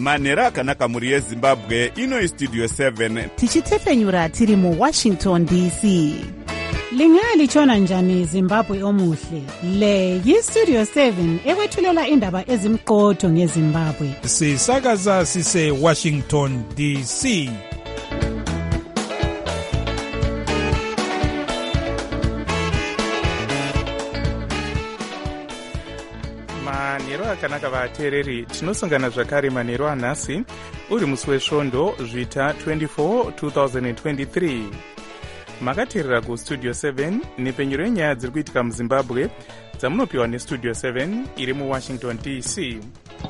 manhero akanaka mhuri yezimbabwe. Ino istudio 7 tichitefenyura tiri muwashington dc. Lingalitshona njani Zimbabwe omuhle? Le yistudio 7 ekwethulela indaba ezimqotho ngeZimbabwe. Sisakaza sise Washington DC. Manhero akanaka vateereri, tinosongana zvakare manhero anhasi uri musi wesvondo zvita 24 2023. Makateerera kustudio 7 nepenyero yenyaya dziri kuitika muzimbabwe dzamunopiwa nestudio 7 iri muwashington dc.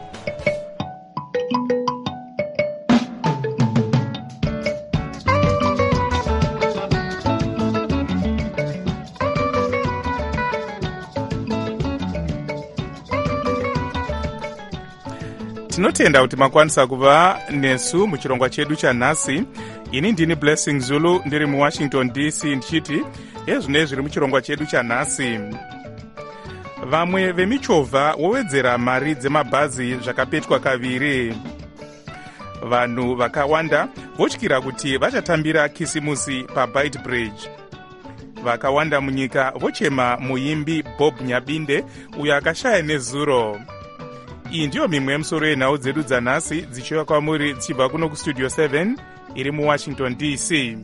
Tinotenda kuti makwanisa kuva nesu muchirongwa chedu chanhasi. Ini ndini Blessing Zulu ndiri muwashington dc ndichiti ezvinei zviri muchirongwa chedu chanhasi. Vamwe vemichovha wowedzera mari dzemabhazi zvakapetwa kaviri. Vanhu vakawanda votyira kuti vachatambira kisimusi paBite Bridge. Vakawanda munyika vochema muimbi Bob Nyabinde uyo akashaya nezuro. Iyi ndiyo mimwe yemusoro yenhau dzedu dzanhasi dzichiva kwamuri dzichibva kuno kustudio 7 iri muwashington dc.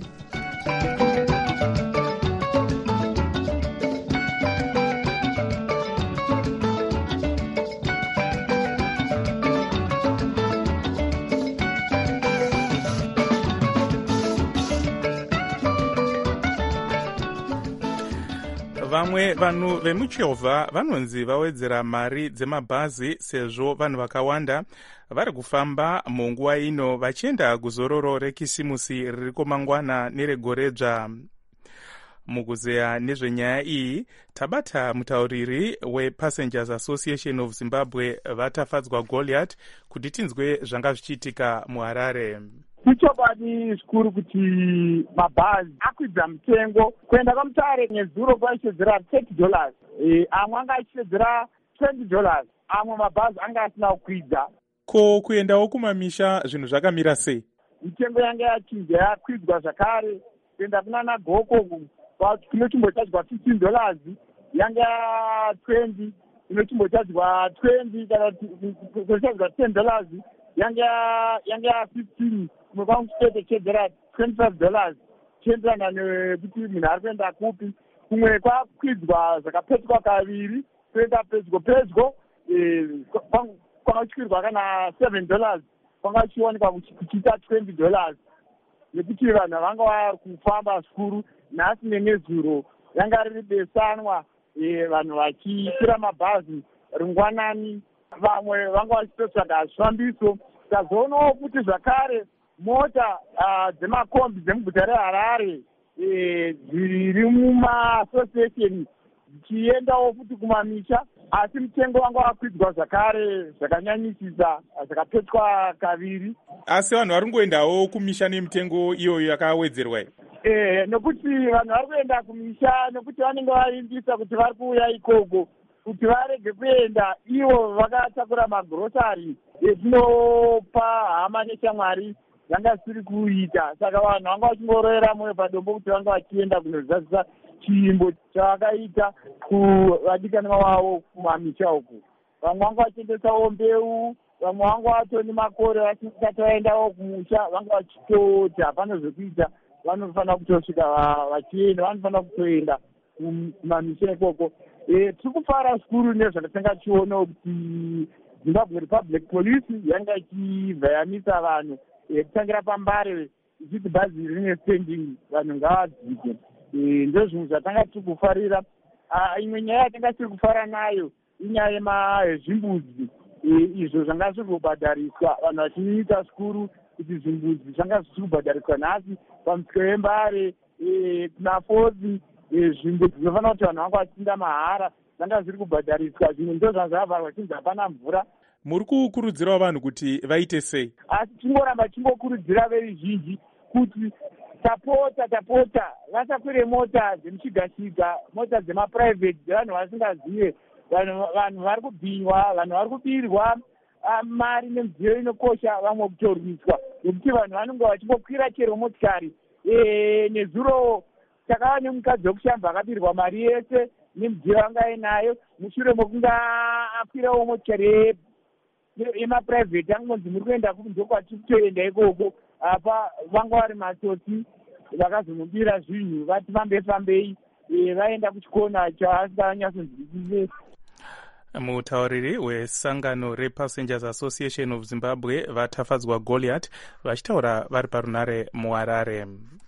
Vamwe vanhu vemuchovha vanonzi vawedzera mari dzemabhazi sezvo vanhu vakawanda vari kufamba munguva ino vachienda kuzororo rekisimusi ririko mangwana neregoredzva. Mukuzeya nezvenyaya iyi tabata mutauriri wePassengers Association of Zimbabwe Vatafadzwa Goliath kuti tinzwe zvanga zvichiitika muHarare. Ichokwadi zvikuru kuti mabhazi akwidza mutengo. Kuenda kwaMutare nezuro kwaishedzera $30, amwe anga achishedzera $20, amwe mabhazi anga asina kukwidza. Ko kuendawo kumamisha zvinhu zvakamira sei? Mitengo yanga yachinja yakwidzwa zvakare. Kuenda kunana Goko kunochimbochadzwa $15 yanga 20, kunochimbochadzwa 20 kana kunochadzwa $10 yanga 15. Kunochedzera $25 chienderana nekuti munhu ari kuenda kupi. Kumwe kwakwidzwa zvakapetwa kaviri kuenda pedyo kwakatyirwa kana $7 kwanga kuchiwanikwa kuchiita $20 nekuti vanhu vanga vari kufamba zvikuru. Nhasi nenezuro yanga riri besanwa, vanhu vachikwira mabhazi ringwanani. Vamwe vanga vachitotsvaga zvifambiso. Tazoonawo kuti zvakare mota dzemakombi dzemuguta reHarare dziri mumaasociation dzichiendawo futi kumamisha, asi mutengo wanga wakwidzwa zvakare zvakanyanyisisa, zvakapetwa kaviri. Asi vanhu vari kungoendawo kumisha nemitengo iyoyo yakawedzerwa. Nokuti vanhu vari kuenda kumisha nokuti vanenge vavimbisa kuti vari kuuya ikoko kuti varege kuenda ivo vakatakura magirosari etinopa hama neshamwari vanga zvisiri kuita. Saka vanhu vanga vachingoroera moyo padombo kuti vanga vachienda kunozadzisa chiimbo chavakaita kuvadikanwa vavo kumamisha uku. Vamwe vanga vachiendesawo mbeu, vamwe vanga vatoni makore vasati vaendawo kumusha, vanga vachitoti hapana zvekuita, vanofanira kutosvika vachienda, vanofanira kutoenda kumamisha ikoko. Tiri kufara zvikuru nezvakatanga tichiona kuti Zimbabwe Republic Police yanga ichibva yamisa vanhu kutangira paMbare ichiti bhazi rine standing vanhu ngavadzike. Ndozvinhu zvatanga tiri kufarira. Imwe nyaya yatanga tiri kufara nayo inyaya yezvimbuzi izvo zvanga zviri kubhadhariswa, vanhu vachiita zvikuru kuti zvimbuzi zvanga zviri kubhadhariswa nhasi pamusika weMbare kuna Fozi. Zvimbuzi zvinofanira kuti vanhu vanga vachinda mahara zvanga zviri kubhadhariswa. Zvimwe ndo zvanga zvavharwa chinzi hapana mvura. Muri kukurudzirawo vanhu kuti vaite sei? Asi tingoramba tingokurudzira veruzhinji kuti tapota vasakwire mota dzemuchigashiga, mota dzemaprivate dzevanhu vasingazive. Vanhu vari kubhinywa, vanhu vari kubirwa, mari nemidziyo inokosha vamwe kutorwiswa, nekuti vanhu vanenge vachingokwira chero motikari. Nezuro takava nemukadzi wekushamba akabirwa mari yese nemidziyo anga ainayo mushure mokunge akwirawo motikari yemapuraivheti angonzi muri kuenda kunze kwatiri kutoenda ikoko. Apa vanga vari matsotsi vakazomubira zvinhu vati fambei vaenda kuchikona chaasinganyatsonzwisise. Mutauriri wesangano rePassengers Association of Zimbabwe vatafadzwa Goliath vachitaura vari parunare muHarare.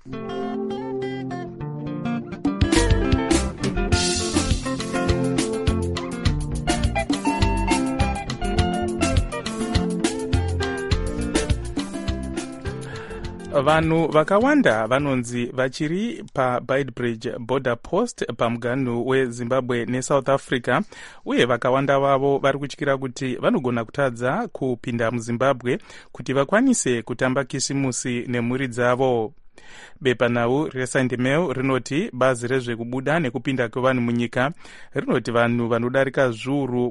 Vanhu vakawanda vanonzi vachiri paBeitbridge border post pamuganhu weZimbabwe neSouth Africa, uye vakawanda vavo vari kutyira kuti vanogona kutadza kupinda muZimbabwe kuti vakwanise kutamba kisimusi nemhuri dzavo. Bepanhau reSunday Mail rinoti bazi rezvekubuda nekupinda kwevanhu munyika rinoti vanhu vanodarika zviuru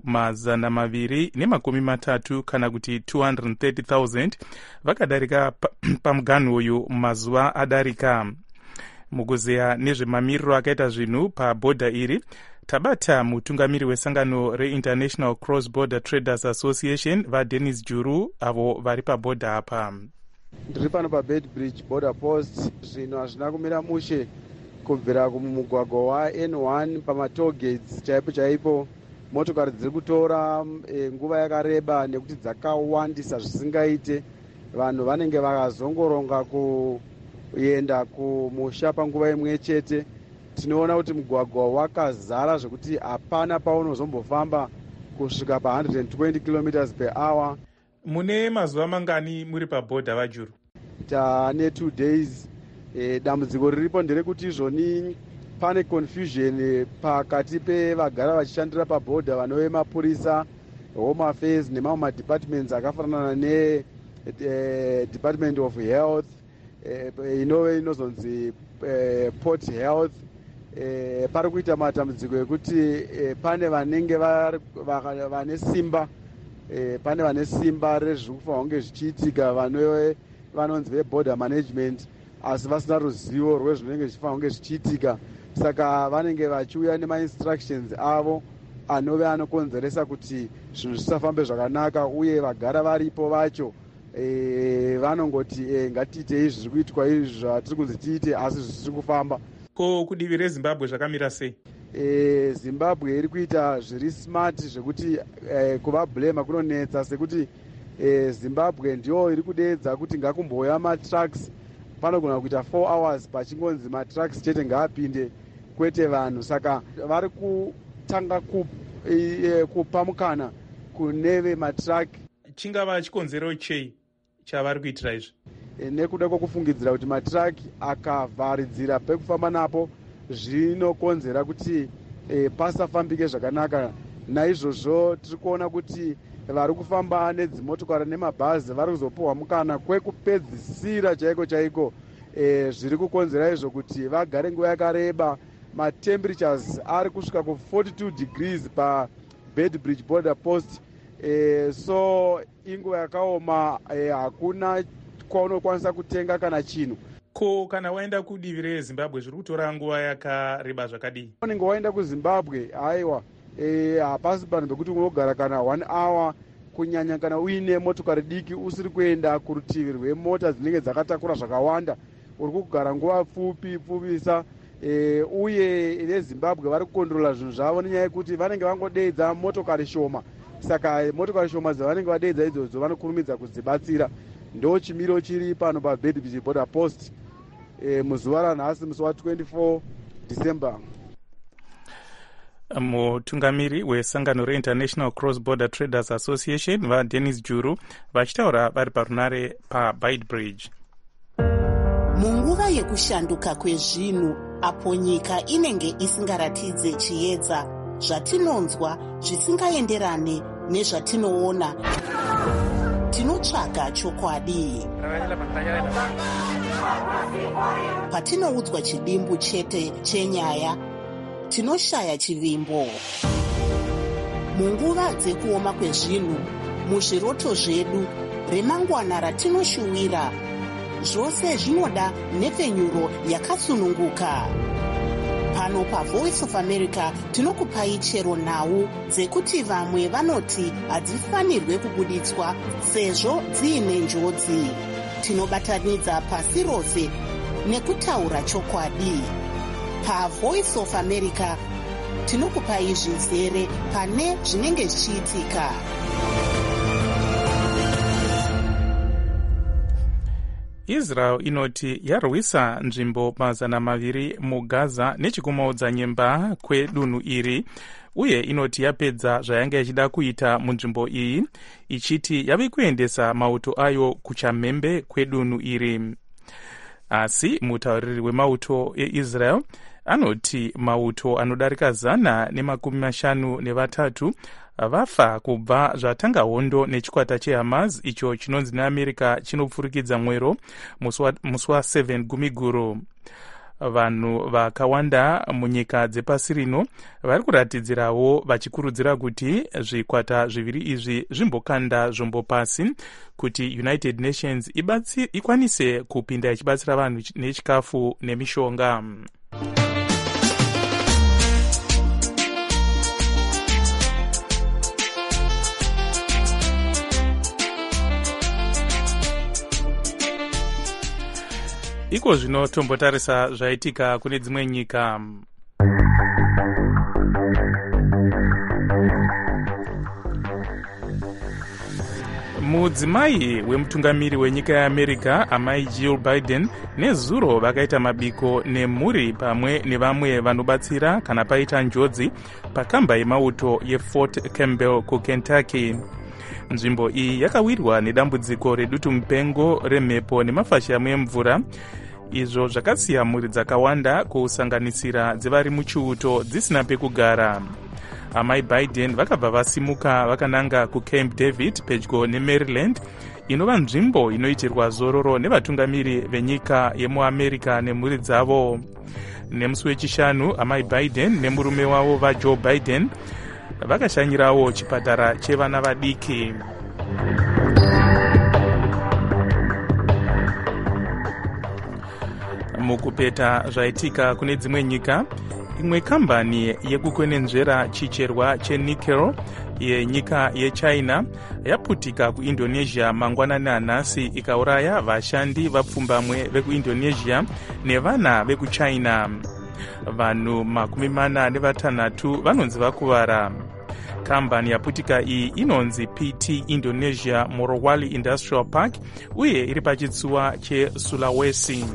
230 kana kuti 230,000 vakadarika pamuganhu uyu mazuva adarika. Mukuzeya nezvemamiriro akaita zvinhu pabhodha iri, tabata mutungamiri wesangano reInternational Cross Border Traders Association vaDennis Juru avo vari pabhodha apa. Ndiri pano paBeitbridge border post. Zvinhu hazvina kumira mushe kubvira kumugwagwa waN1 pamatollgates chaipo. Motokari dziri kutora nguva yakareba nekuti dzakawandisa zvisingaite. Vanhu vanenge vakazongoronga kuenda kumusha panguva imwe chete. Tinoona kuti mugwagwa wakazara zvekuti hapana paunozombofamba kusvika pa120 km/h. Mune mazuva mangani muri pabhodha vaJuru? Tane 2 days. Dambudziko riripo nderekuti izvoni pane confusion pakati pevagara vachishandira pabhodha vanove mapurisa, home affairs nemamwe madepartments akafanana neDepartment of Health, inove inozonzi Port Health. Pari kuita matambudziko ekuti pane vanenge vane simba pane vane simba rezviri kufanira kunge zvichiitika vanonzi veborder management, asi vasina ruzivo rwezvinenge zvichifanira kunge zvichiitika. Saka vanenge vachiuya nemainstructions avo anove anokonzeresa kuti zvinhu zvisafambe zvakanaka, uye vagara varipo vacho vanongoti ngatiite izvi zviri kuitwa izvi zvatiri kunzi tiite, asi zvisiri kufamba. Ko kudivi reZimbabwe zvakamira sei? Zimbabwe iri kuita zviri smart zvekuti kuvablema kunonetsa, sekuti Zimbabwe ndiyo iri kudeedza kuti ngakumbouya matrucks. Panogona kuita 4 hours pachingonzi matrucks chete ngaapinde, kwete vanhu. Saka vari kutanga kupa mukana kuneve matruck. Chingava chikonzero chei chavari kuitira izvi? Nekuda kwokufungidzira kuti matruck akavharidzira pekufamba napo zvinokonzera kuti pasafambike zvakanaka. Naizvozvo tiri kuona kuti vari kufamba nedzimotokari nemabhazi vari kuzopiwa mukana kwekupedzisira chaiko zviri kukonzera izvo kuti vagare nguva yakareba. Matemperatures ari kusvika ku42 degrees paBeitbridge border post. So inguva yakaoma, hakuna kwaunokwanisa kutenga kana chinhu. Ko kana waenda kudivi reZimbabwe zviri kutora nguva yakareba zvakadii? Unenge waenda kuZimbabwe, haiwa, hapasi panhu pekuti unogara kana 1 hour, kunyanya kana uine motokari diki usiri kuenda kurutivi rwemota dzinenge dzakatakura zvakawanda, uri kugara nguva pfupisa. Uye veZimbabwe vari kukondorola zvinhu zvavo nenyaya yekuti vanenge vangodeedza motokari shoma. Saka motokari shoma dzavanenge vadeedza idzodzo vanokurumidza kudzibatsira. Ndo chimiro chiri pano paBeitbridge border post muzuva ranhasi, musi wa24 December. Mutungamiri wesangano reInternational Cross Border Traders Association vaDennis Juru vachitaura vari parunare paBeitbridge. Munguva yekushanduka kwezvinhu, apo nyika inenge isingaratidze chiedza, zvatinonzwa zvisingaenderane nezvatinoona, tinotsvaga chokwadi. Patinoudzwa chidimbu chete chenyaya, tinoshaya chivimbo. Munguva dzekuoma kwezvinhu, muzviroto zvedu remangwana ratinoshuwira. Zvose zvinoda nhepfenyuro yakasununguka. Pano paVoice of America tinokupai chero nhau dzekuti vamwe vanoti hadzifanirwe kubuditswa sezvo dziine njodzi. Tinobatanidza pasi rose nekutaura chokwadi. PaVoice of America tinokupai zvizere pane zvinenge zvichiitika. Israel inoti yarwisa nzvimbo 200 muGaza nechikumaudza nyemba kwedunhu iri, uye inoti yapedza zvayanga ichida kuita munzvimbo iyi, ichiti yave kuendesa mauto ayo kuchamhembe kwedunhu iri. Asi mutauriri wemauto eIsrael anoti mauto anodarika 153 vafa kubva zvatanga hondo nechikwata cheHamas icho chinonzi neAmerica chinopfurikidza mwero musi wa7 Gumiguru. Vanhu vakawanda munyika dzepasi rino vari kuratidzirawo vachikurudzira kuti zvikwata zviviri izvi zvimbokanda zvombo pasi kuti United Nations ikwanise kupinda ichibatsira vanhu nechikafu nemishonga. Iko zvino tombotarisa zvaitika kune dzimwe nyika. Mudzimai wemutungamiri wenyika yeAmerica, amai Jill Biden, nezuro vakaita mabiko nemhuri pamwe nevamwe vanobatsira kana paita njodzi pakamba yemauto yeFort Campbell kuKentucky. Nzvimbo iyi yakawirwa nedambudziko redutu mupengo remhepo nemafashamu emvura, izvo zvakasiya mhuri dzakawanda kusanganisira dzevari muchiuto dzisina pekugara. Amai Biden vakabva vasimuka vakananga kuCamp David pedyo neMaryland, inova nzvimbo inoitirwa zororo nevatungamiri venyika yemuAmerica nemhuri dzavo. Nemusi wechishanu, amai Biden nemurume wavo vaJoe Biden vakashanyirawo chipatara chevana vadiki. Mukupeta zvaitika kune dzimwe nyika, imwe kambani yekukwenenzvera chicherwa chenickel yenyika yeChina yaputika kuIndonesia mangwanani anhasi ikauraya vashandi vapfumbamwe vekuIndonesia nevana vekuChina. Vanhu 46 vanonzi vakuvara. Kambani yaputika iyi inonzi PT Indonesia Morowali Industrial Park uye iri pachitsuwa cheSulawesi.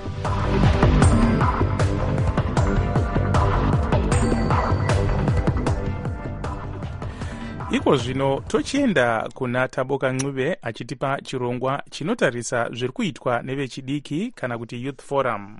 Iko zvino tochienda kuna Taboka Ncube achitipa chirongwa chinotarisa zviri kuitwa nevechidiki kana kuti Youth Forum.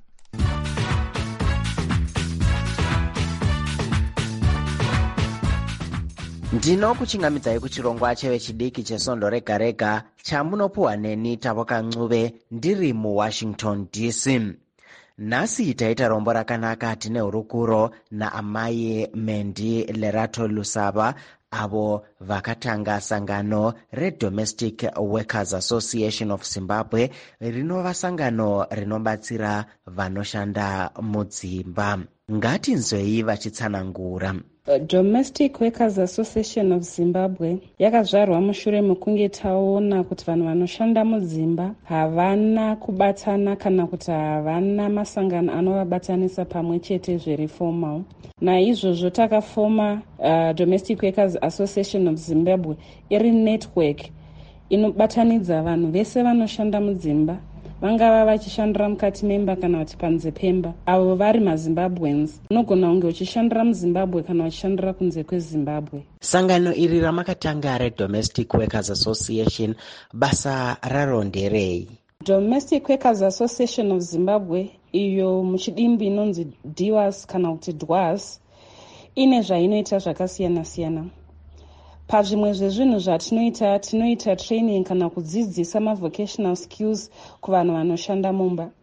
Ndinokuchingamidzai kuchirongwa chevechidiki chesondo rega rega chamunopuwa neni Taboka Ncube ndiri muWashington DC. Nhasi taita rombo rakanaka tine hurukuro naamai Mendi Lerato Lusaba, avo vakatanga sangano reDomestic Workers Association of Zimbabwe, rinova sangano rinobatsira vanoshanda mudzimba. Ngatinzwei vachitsanangura. Domestic Workers Association of Zimbabwe yakazvarwa mushure mekunge taona kuti vanhu vanoshanda mudzimba havana kubatana kana kuti havana masangano anovabatanisa pamwe chete zviri formal. Naizvozvo takafoma Domestic Workers Association of Zimbabwe iri network inobatanidza vanhu vese vanoshanda mudzimba, vangava vachishandira mukati memba kana kuti panze pemba, avo vari maZimbabweans. Unogona kunge uchishandira muZimbabwe kana uchishandira kunze kweZimbabwe. Sangano iri ramakatanga reDomestic Workers Association basa raro nderei? Domestic Workers Association of Zimbabwe, iyo muchidimbi inonzi DWAS kana kuti DWAS, ine zvainoita zvakasiyana siyana. Pazvimwe zvezvinhu zvatinoita, tinoita training kana kudzidzisa vocational skills kuvanhu vanoshanda mumba.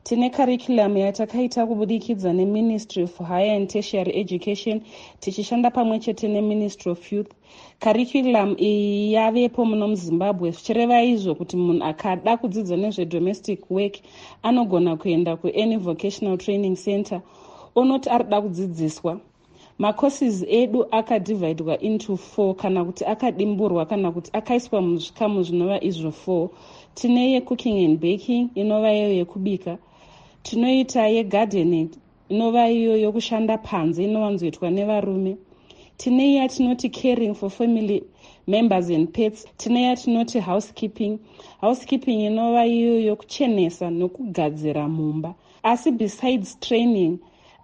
Tine curriculum yatakaita kubudikidza neMinistry of Higher and Tertiary Education tichishanda pamwe chete neMinistry of Youth. Curriculum iyi yavepo muno muZimbabwe, zvichireva izvo kuti munhu akada kudzidza nezvedomestic work anogona kuenda kuany vocational training center onoti arida kudzidziswa. Macourses edu akadivhaidwa into 4 kana kuti akadimburwa kana kuti akaiswa muzvikamu zvinova izvo 4. Tine yecooking and baking inova iyo yekubika. Tinoita yegardening inova iyo yokushanda panze inowanzoitwa nevarume. Tine yatinoti caring for family members and pets. Tine yatinoti housekeeping inova iyo yokuchenesa nokugadzira mumba. Asi besides training,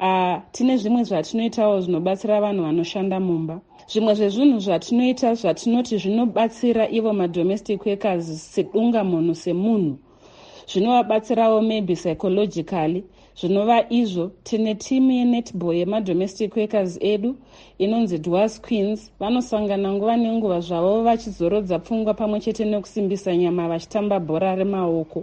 tine zvimwe zvatinoitawo zvinobatsira vanhu vanoshanda mumba. Zvimwe zvezvinhu zvatinoita zvatinoti zvinobatsira ivo madomestic workers sedunga munhu semunhu, zvinovabatsirawo maybe psychologically. Zvinova izvo, tine timu yenetball yemadomestic workers edu inonzi Dwarfs Queens. Vanosangana nguva nenguva zvavo vachizorodza pfungwa pamwe chete nekusimbisa nyama vachitamba bhora remaoko.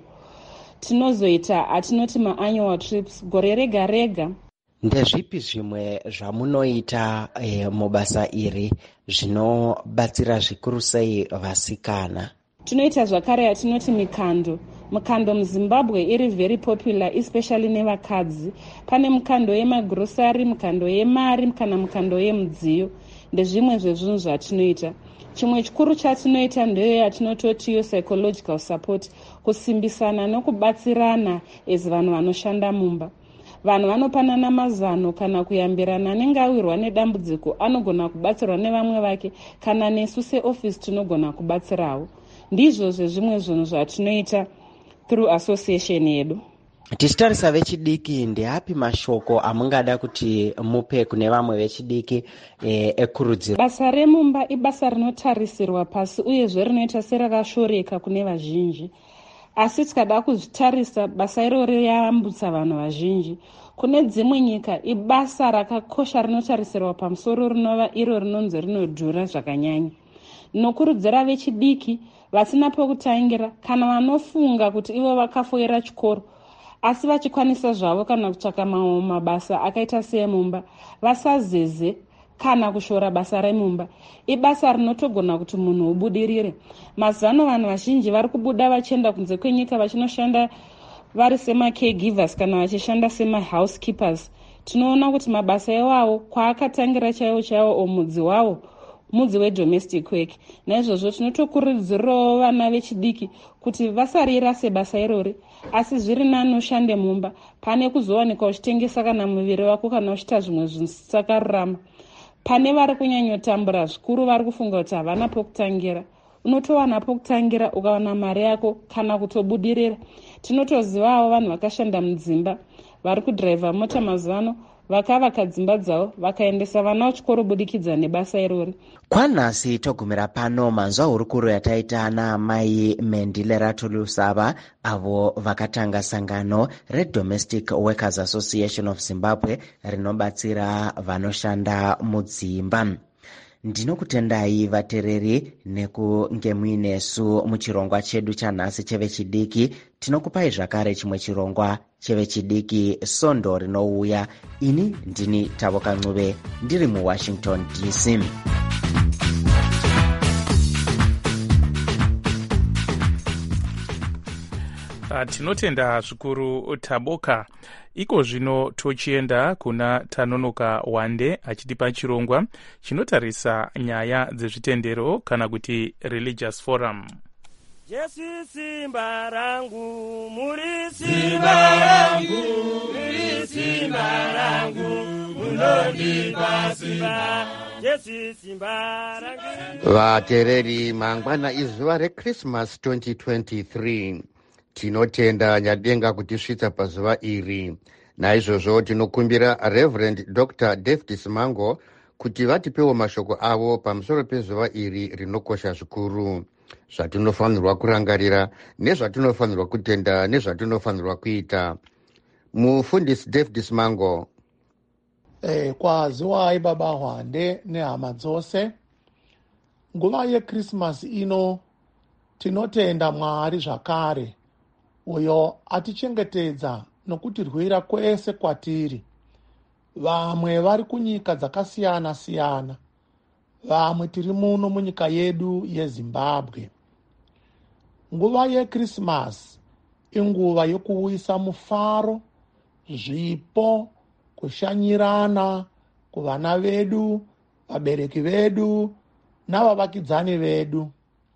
Tinozoita atinoti maannual trips gore rega rega. Ndezvipi zvimwe zvamunoita mubasa iri zvinobatsira zvikuru sei vasikana? Tinoita zvakare yatinoti mikando. Mukando muZimbabwe iri very popular, especially nevakadzi. Pane mukando yemagrosari, mukando yemari kana mukando yemudziyo. Ndezvimwe zvezvinhu zvatinoita. Chimwe chikuru chatinoita ndeyo yatinototiyo psychological support, kusimbisana nokubatsirana as vanhu vanoshanda mumba. Vanhu vanopanana mazano kana kuyambirana anenge awirwa nedambudziko anogona kubatsirwa nevamwe vake kana nesu seoffice tinogona kubatsirawo. Ndizvo zvezvimwe zvinhu zvatinoita through association yedu. Tichitarisa vechidiki, ndeapi mashoko amungada kuti mupe kune vamwe vechidiki ekurudziro? Basa remumba ibasa rinotarisirwa pasi uyezve rinoita serakashoreka kune vazhinji. Asi tikada kuzvitarisa, basa irori yayambutsa vanhu vazhinji. Kune dzimwe nyika ibasa rakakosha rinotarisirwa pamusoro rinova iro rinonzi rinodhura zvakanyanya. Nokurudzira vechidiki vasina pekutangira kana vanofunga kuti ivo vakafoira chikoro asi vachikwanisa zvavo kana kutsvaka mamwe mabasa akaita seemumba, vasazeze kana kushora basa remumba. Ibasa rinotogona kuti munhu ubudirire. Mazano vanhu vazhinji vari kubuda vachienda kunze kwenyika vachinoshanda vari sema-caregivers kana vachishanda sema-housekeepers. Tinoona kuti mabasa iwawo kwaakatangira chaiwo omudzi wawo mudzi wedomestic work. Naizvozvo tinotokurudzirawo vana vechidiki kuti vasarira sebasa irori, asi zviri nani ushande mumba pane kuzowanika uchitengesa kana muviri wako kana uchiita zvimwe zvisakarurama. Pane vari kunyanyotambura zvikuru vari kufunga kuti havana pokutangira. Unotowana pokutangira ukawana mari yako kana kutobudirira. Tinotozivawo vanhu vakashanda mudzimba vari kudhiraivha mota mazano vakavaka dzimba dzavo vakaendesa vana vachikoro budikidza nebasa irori. Kwanhasi togumira pano manzwa hurukuro yataita naamai Mendile Ratulusava avo vakatanga sangano reDomestic Workers Association of Zimbabwe rinobatsira vanoshanda mudzimba. Ndinokutendai vatereri nekunge muinesu muchirongwa chedu chanhasi chevechidiki. Tinokupai zvakare chimwe chirongwa chevechidiki Sondo rinouya. Ini ndini Tavoka Ncube ndiri muWashington DC. Tinotenda zvikuru Taboka. Iko zvino tochienda kuna Tanonoka Wande achitipa chirongwa chinotarisa nyaya dzezvitendero kana kuti religious forum. Jesu simba rangu, muri simba rangu, muri simba rangu, munondipa simba. Jesu simba rangu. Vatereri, mangwana izuva reChristmas 2023. Tinotenda nyadenga kutisvitsa pazuva iri. Naizvozvo tinokumbira Reverend Dr. David Simango kuti vatipewo mashoko avo pamusoro pezuva iri rinokosha zvikuru. Zvatinofanirwa kurangarira, nezvatinofanirwa kutenda, nezvatinofanirwa kuita. Mufundisi David Simango. Kwaziwai baba Hwande nehama dzose. Nguva yeChristmas ino tinotenda Mwari zvakare uyo atichengetedza nokutirwira kwese kwatiri. Vamwe vari kunyika dzakasiyana-siyana, vamwe tiri muno munyika yedu yeZimbabwe. Nguva yeKrisimasi inguva yokuuyisa mufaro, zvipo, kushanyirana kuvana vedu, vabereki vedu navavakidzani vedu.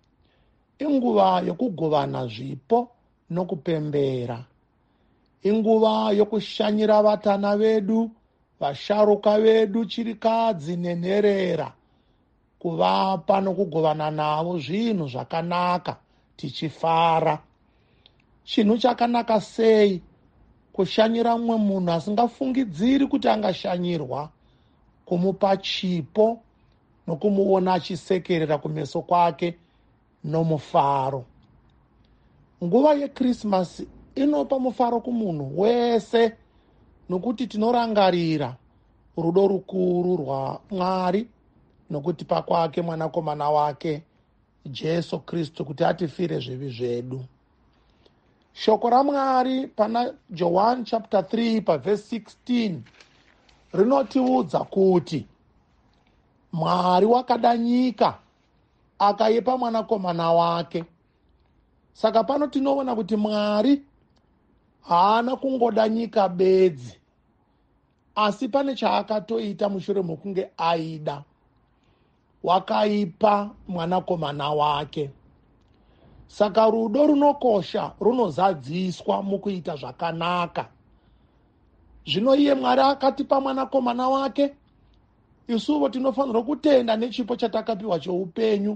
Inguva yokugovana zvipo nokupembera. Inguva yokushanyira vatana vedu, vasharuka vedu, chirikadzi nenherera, kuvapa nokugovana navo zvinhu zvakanaka tichifara. Chinhu chakanaka sei kushanyira mumwe munhu asingafungidziri kuti angashanyirwa, kumupa chipo nokumuona achisekerera kumeso kwake nomufaro. Nguva yeKrisimasi inopa mufaro kumunhu wese, nokuti tinorangarira rudo rukuru rwaMwari nokutipa kwake mwanakomana wake Jesu Kristu kuti atifire zvivi zvedu. Shoko raMwari pana John chapter 3 verse 16 rinotiudza kuti Mwari wakada nyika akaipa mwanakomana wake. Saka pano tinoona kuti Mwari haana kungoda nyika bedzi, asi pane chaakatoita mushure mokunge aida. Wakaipa mwanakomana wake. Saka rudo runokosha, runozadziswa mukuita zvakanaka. Zvino iye Mwari akatipa mwanakomana wake, isuvo tinofanirwa kutenda nechipo chatakapiwa cheupenyu,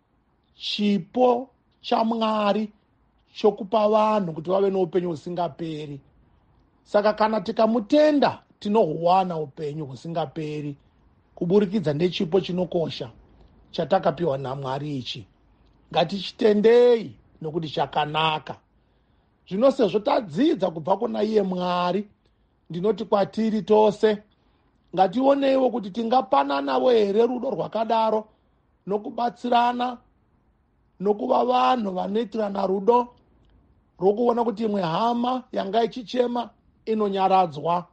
chipo chaMwari chokupa vanhu kuti vave noupenyu husingaperi. Saka kana tikamutenda tinohuwana upenyu husingaperi kuburikidza nechipo chinokosha chatakapiwa naMwari ichi. Ngatichitendei nokuti chakanaka. Zvino sezvo tadzidza kubva kuna iye Mwari, ndinoti kwatiri tose ngationeiwo kuti tingapananawo here rudo rwakadaro nokubatsirana nokuva vanhu vanoitirana rudo rokuona kuti imwe hama yanga ichichema inonyaradzwa.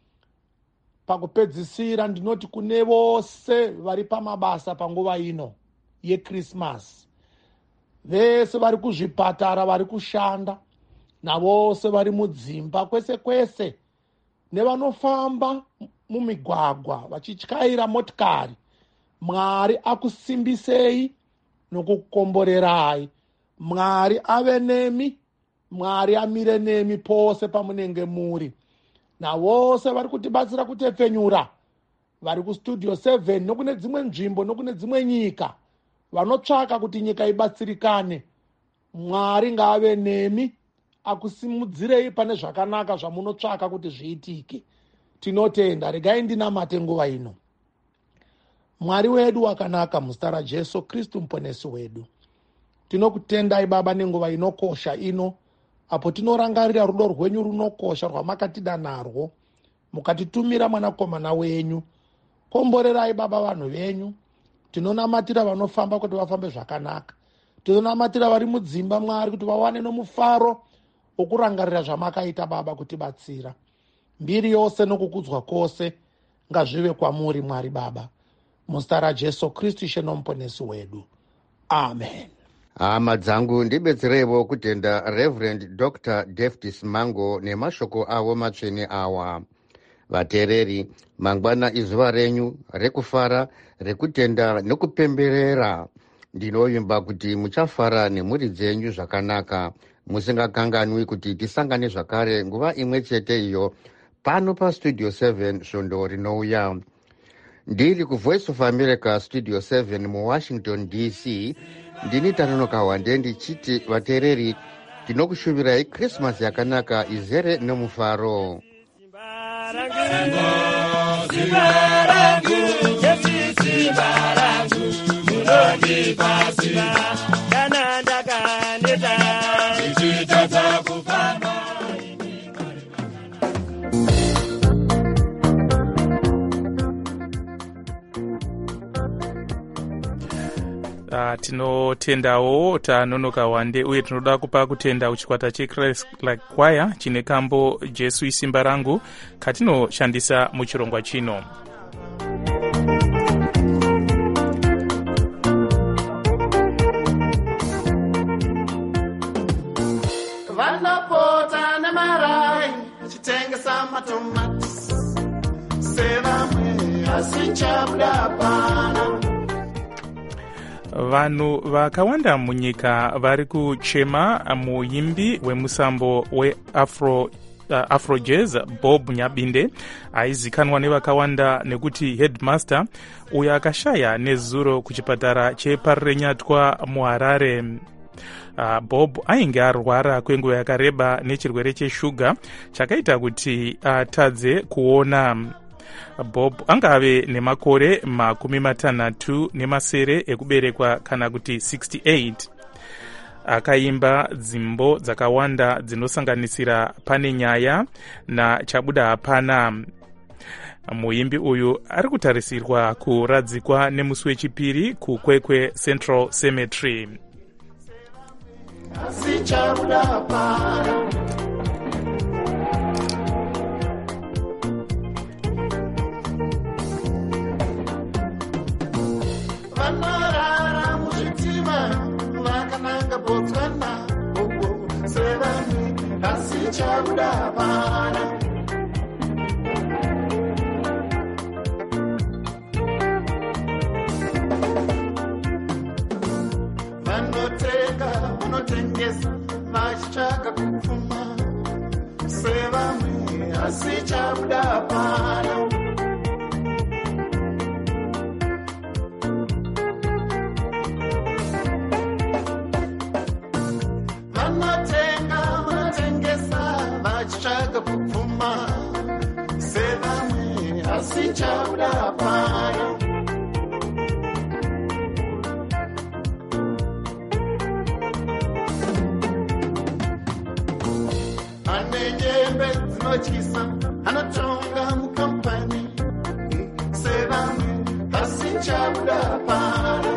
Pakupedzisira ndinoti kune vose vari pamabasa panguva ino yeKrisimasi, vese vari kuzvipatara vari kushanda, navose vari mudzimba kwese kwese, nevanofamba mumigwagwa vachityaira motikari, Mwari akusimbisei nokukomborerai. Mwari ave nemi, Mwari amire nemi pose pamunenge muri. Navose vari kutibatsira kutepfenyura, vari kustudio 7 nokune dzimwe nzvimbo nokune dzimwe nyika, vanotsvaka kuti nyika ibatsirikane. Mwari ngaave nemi, akusimudzirei pane zvakanaka zvamunotsvaka kuti zviitike. Tinotenda. Regai ndinamate nguva ino. Mwari wedu wakanaka, muzita raJesu Kristu muponesi wedu, tinokutendai Baba nenguva inokosha ino, apo tinorangarira rudo rwenyu runokosha rwamakatida narwo mukatitumira mwanakomana wenyu. Komborerai Baba vanhu venyu. Tinonamatira vanofamba kuti vafambe zvakanaka. Tinonamatira vari mudzimba Mwari kuti vawane nomufaro wokurangarira zvamakaita Baba kutibatsira. Mbiri yose nokukudzwa kwose ngazvive kwamuri Mwari Baba, muzita raJesu Kristu Ishe nomuponesi wedu. Amen. Hama dzangu ndibetserevo kutenda Reverend Dr. Deftis Mango nemashoko avo matsvene awa. Vateereri, mangwana izuva renyu rekufara, rekutenda nokupemberera. Ndinovimba kuti muchafara nemhuri dzenyu zvakanaka, musingakanganwi kuti tisangane zvakare nguva imwe chete iyo pano pastudio 7 svondo rinouya. Ndiri kuVoice of America studio 7 muWashington DC, ndini Tanonoka Wande ndichiti vateereri, tinokushuvirai Krismasi yakanaka izere nomufaro. Tinotendawo tanonoka wande uye tinoda kupa kutenda kuchikwata cheChrist Like Choir chine kambo Jesu isimba rangu katinoshandisa muchirongwa chino. Vanapota nemarai chitengesa matomati sevamwe asichabuda pana. Vanhu vakawanda munyika vari kuchema muimbi wemusambo weafrojazz Bob Nyabinde aizikanwa nevakawanda nekuti Headmaster, uyo akashaya nezuro kuchipatara cheParirenyatwa muHarare. Bob ainge arwara kwenguva yakareba nechirwere cheshuga chakaita kuti atadze kuona. Bob angave nemakore 60 ekuberekwa kana kuti 68. Akaimba dzimbo dzakawanda dzinosanganisira Pane Nyaya naChabuda Hapana. Muimbi uyu ari kutarisirwa kuradzikwa nemusi wechipiri kuKwekwe Central Cemetery. Vanorara muzvitima vakananga Botswana sevamwe asichabuda pana. Vanotenga vanotengesa vachitsvaga kupfuma sevamwe asichabuda pana. Vachitsvaga kupfuma sevamwe asichabuda pana. Ane nyembe dzinotyisa anotonga mukampani sevamwe asichabuda pana.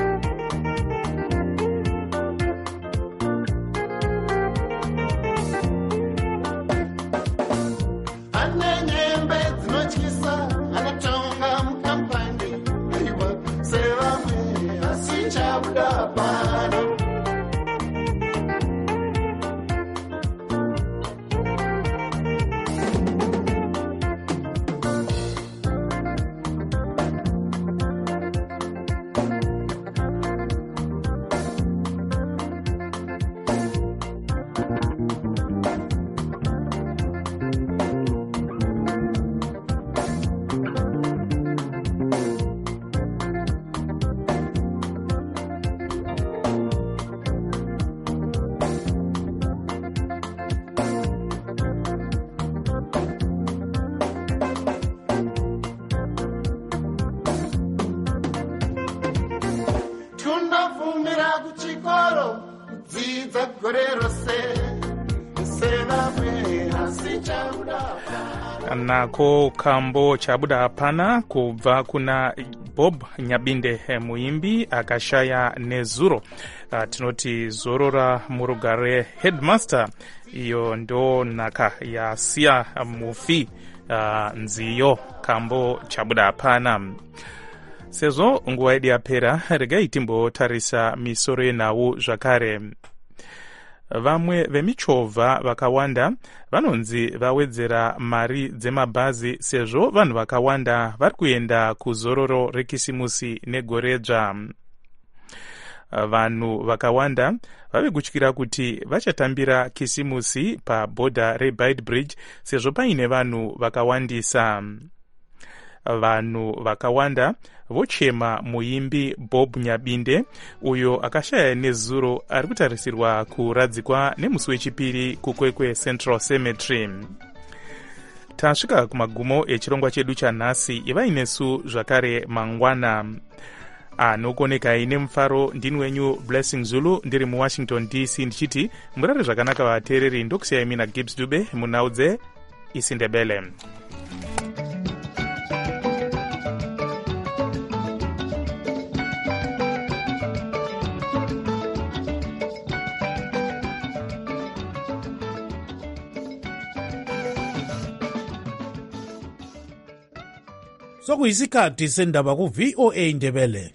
Nako kambo Chabuda Hapana kubva kuna Bob Nyabinde muimbi akashaya nezuro. Tinoti zorora murugare Headmaster, iyo ndo naka ya sia mufi nziyo kambo Chabuda Hapana. Sezo nguva yedu yapera, regai timbotarisa misoro yenawu zvakare. Vamwe vemichovha vakawanda vanonzi vawedzera mari dzemabhazi sezvo vanhu vakawanda vari kuenda kuzororo rekisimusi negoredzva. Vanhu vakawanda vave kutyira kuti vachatambira kisimusi pabhodha reBaitbridge sezvo paine vanhu vakawandisa. Vanhu vakawanda vochema muimbi Bob Nyabinde uyo akashaya nezuro ari kutarisirwa kuradzikwa nemusi wechipiri kuKwekwe Central Cemetery. Tasvika kumagumo echirongwa chedu chanhasi. Ivai nesu zvakare mangwana. Anokonekai nemufaro ndini wenyu Blessing Zulu ndiri muWashington DC ndichiti murare zvakanaka vateereri. Ndokusiyai mina Gibbs Dube munaudze isindebele. sokuyisikhathi sendaba ku-VOA Indebele.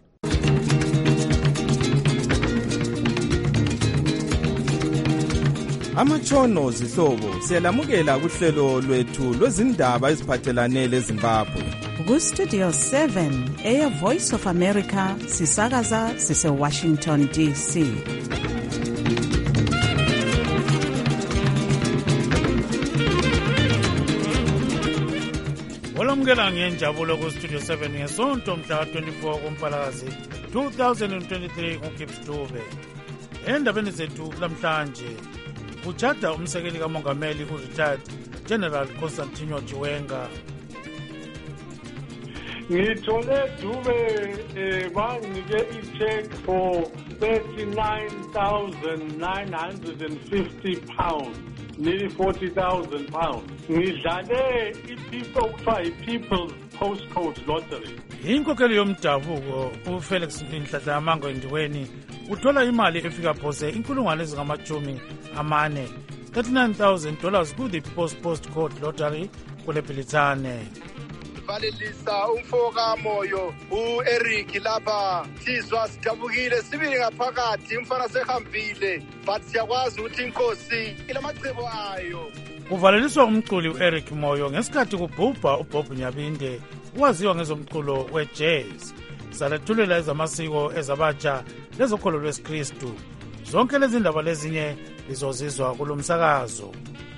Amatshono zihlobo siyalamukela kuhlelo lwethu lwezindaba eziphathelane leZimbabwe. Ku-Studio 7 Air Voice of America sisakaza sise-Washington DC. Olamukela ngenjabulo ku-Studio 7 ngesonto mhla 24 kuMpalakazi 2023 kuGibbs Dube. Endabeni zethu namhlanje kujada umsekeli kamongameli u-retired General Constantino Chiwenga. Ngithole Dube banginike i-check for 39,950 pounds, nearly 40,000 pounds. Ngidlale okuthiwa i-People's Postcode Lottery. Inkokheli yomdabuko uFelix Nhlanhla Yamango Ndiweni uthola imali efika phose inkulungwane ezingamashumi amane $39,000 ku-the Postcode Lottery kule Bhilithane. Valelisa umfoka moyo u-Eric lapha sizwa sidabukile sibili ngaphakathi umfana sehambile but siyakwazi ukuthi inkosi ilamacebo ayo. Kuvaleliswa umculi u-Eric Moyo ngesikhathi kubhubha uBob Nyabinde owaziwa ngezomculo we-jazz. Salethulela ezamasiko ezabatsha lezokholo lwesikristu. Zonke lezi ndaba lezinye lizozizwa kulo msakazo.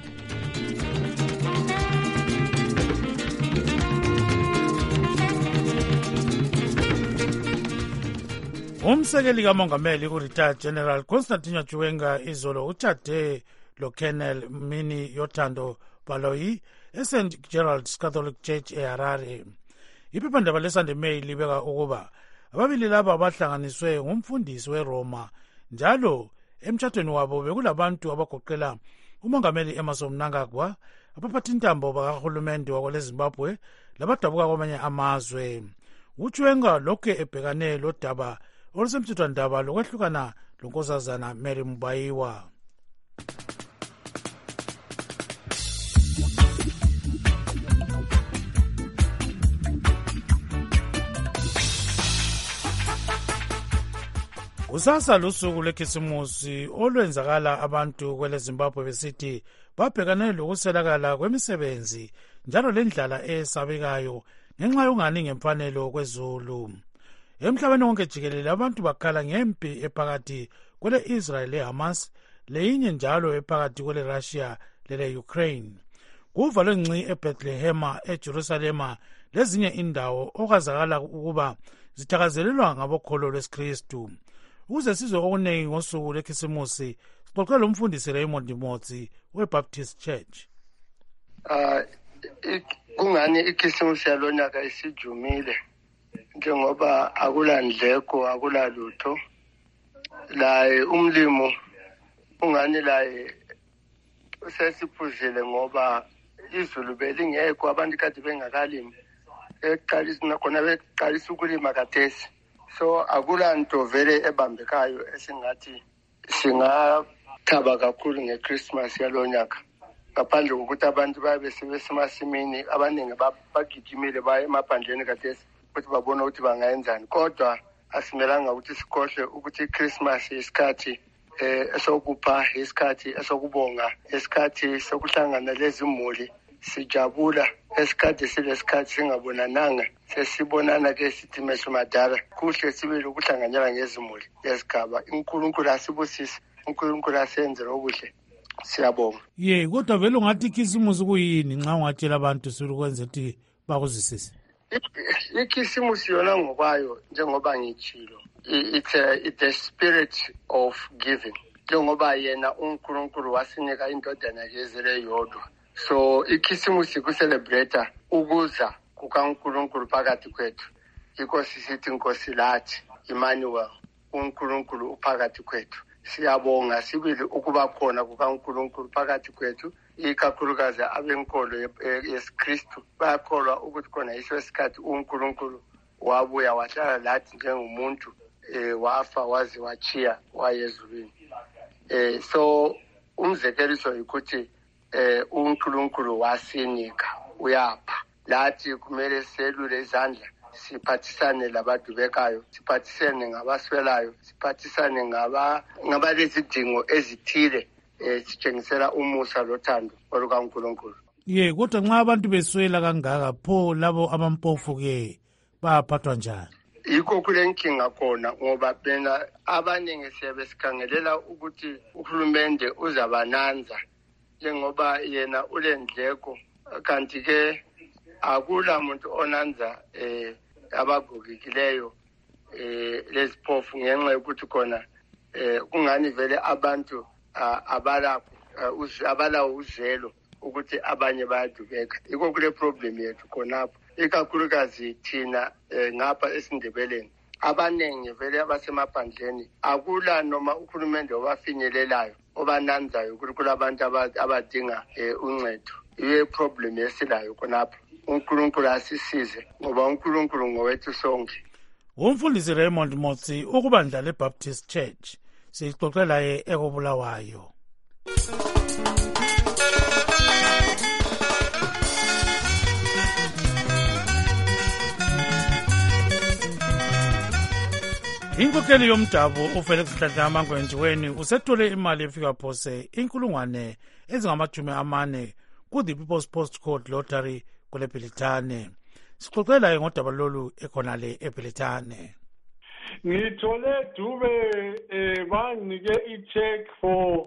Umsekeli kamongameli u-retired General Constantino Chiwenga izolo utshade lo-Colonel Mini Yothando Baloyi eSt Gerald's Catholic Church eHarare. Iphephandaba leSunday Mail libeka ukuba ababili laba bahlanganiswe ngumfundisi weRoma, njalo emtshatweni wabo bekulabantu abagoqela umongameli Emmerson Mnangagwa, abaphathintambo bakahulumende wakweleZimbabwe labadabuka kwamanye amazwe. uChiwenga lokhe ebhekane lodaba olusemthethwandaba lokwehlukana lonkosazana Mary Mubayiwa. Kusasa lusuku lwekhisimusi olwenzakala abantu kweleZimbabwe besithi babhekane lokuselakala kwemisebenzi njalo lendlala esabekayo ngenxa yokungani ngemfanelo kwezulu. Emhlabeni wonke jikelele abantu bakhala ngempi ephakathi kwele-Israel leHamas leyinye njalo ephakathi kwele-Russia lele-Ukraine. Kuvalwe ngci eBethlehema, eJerusalema lezinye indawo okwazakala ukuba zithakazelelwa ngabokholo lwesikristu. Ukuze sizwe okunengi ngosuku lwekhisimusi sixoxe lomfundisi Raymond Motsi weBaptist Church. Kungani ikhisimusi yalonyaka isijumile njengoba akulandleko akulalutho laye umlimo ungani laye sesiphuzile ngoba izulu belingekho abantu kade bengakalimi eqalisa khona beqalisa ukulima kathesi. So akulanto vele ebambekayo esingathi singathaba kakhulu ngeChristmas yalonyaka ngaphandle kokuthi abantu babe sebesemasimini abaningi bagijimile baye emaphandleni kathesi ukuthi babone ukuthi bangayenzani. Kodwa asimelanga ukuthi sikhohle ukuthi iChristmas isikhathi esokupha, isikhathi esokubonga, isikhathi sokuhlangana lezimuli, sijabula esikhathi silesikhathi singabonananga sesibonana ke sithi mesumadala kuhle sibele ukuhlanganyela ngezimuli yesigaba. uNkulunkulu asibusise, uNkulunkulu asenzele okuhle, siyabonga. Kodwa vele ungathi ikhisimusi kuyini nxa ungatshela abantu silukwenza ukuthi bakuzwisise? Ikhisimusi yona ngokwayo njengoba ngitshilo it's a spirit of giving, njengoba yena uNkulunkulu wasinika indodana yezele yodwa. So ikhisimusi kucelebrate ukuza kukaNkulunkulu phakathi kwethu. Inkosi sithi inkosi lathi Emmanuel, uNkulunkulu uphakathi kwethu. Siyabonga sibili ukuba khona kukaNkulunkulu phakathi kwethu, ikakhulukazi abenkolo yesikristu bayakholwa ukuthi khona isikhathi uNkulunkulu wabuya wahlala lathi njengomuntu, wafa waze wachiya wayezulwini. So umzekeliso ukuthi uNkulunkulu wasinika uyapha, lathi kumele selule izandla, siphathisane labadubekayo, siphathisane ngabaswelayo, siphathisane ngabalezidingo ezithile, sitshengisela umusa lothando olukaNkulunkulu. Ye, kodwa nxa abantu beswela kangaka, pho labo abampofu-ke bayaphathwa njani? Yikho kule nkinga khona, ngoba phela abaningi siyabe sikhangelela ukuthi uhulumende uzabananza njengoba yena ulendleko, kanti-ke akula muntu onanza abagogekileyo leziphofu ngenxa yokuthi khona kungani vele abantu abalawo uzelo ukuthi abanye bayadubeka. Yikho kule problem yethu khonapho, ikakhulukazi thina ngapha esindebeleni. Abaningi vele abasemaphandleni akula noma uhulumende obafinyelelayo obananzayo ukuthi kulabantu abadinga uncedo. Iye problem esilayo khonapho. uNkulunkulu asisize ngoba uNkulunkulu ngowethu sonke. Umfundisi Raymond Motsi ukubandla leBaptist Church sixoxela ekobulawayo. Inkokheli yomdabu uFelix Nhlanhla Ngwenjiweni usethole imali efika phose 40,000 ku-The People's Postcode Lottery kule Bhilitane. Sixoxela ngodaba lolu ekhonale eBhilitane. Ngithole dube banginike i-check for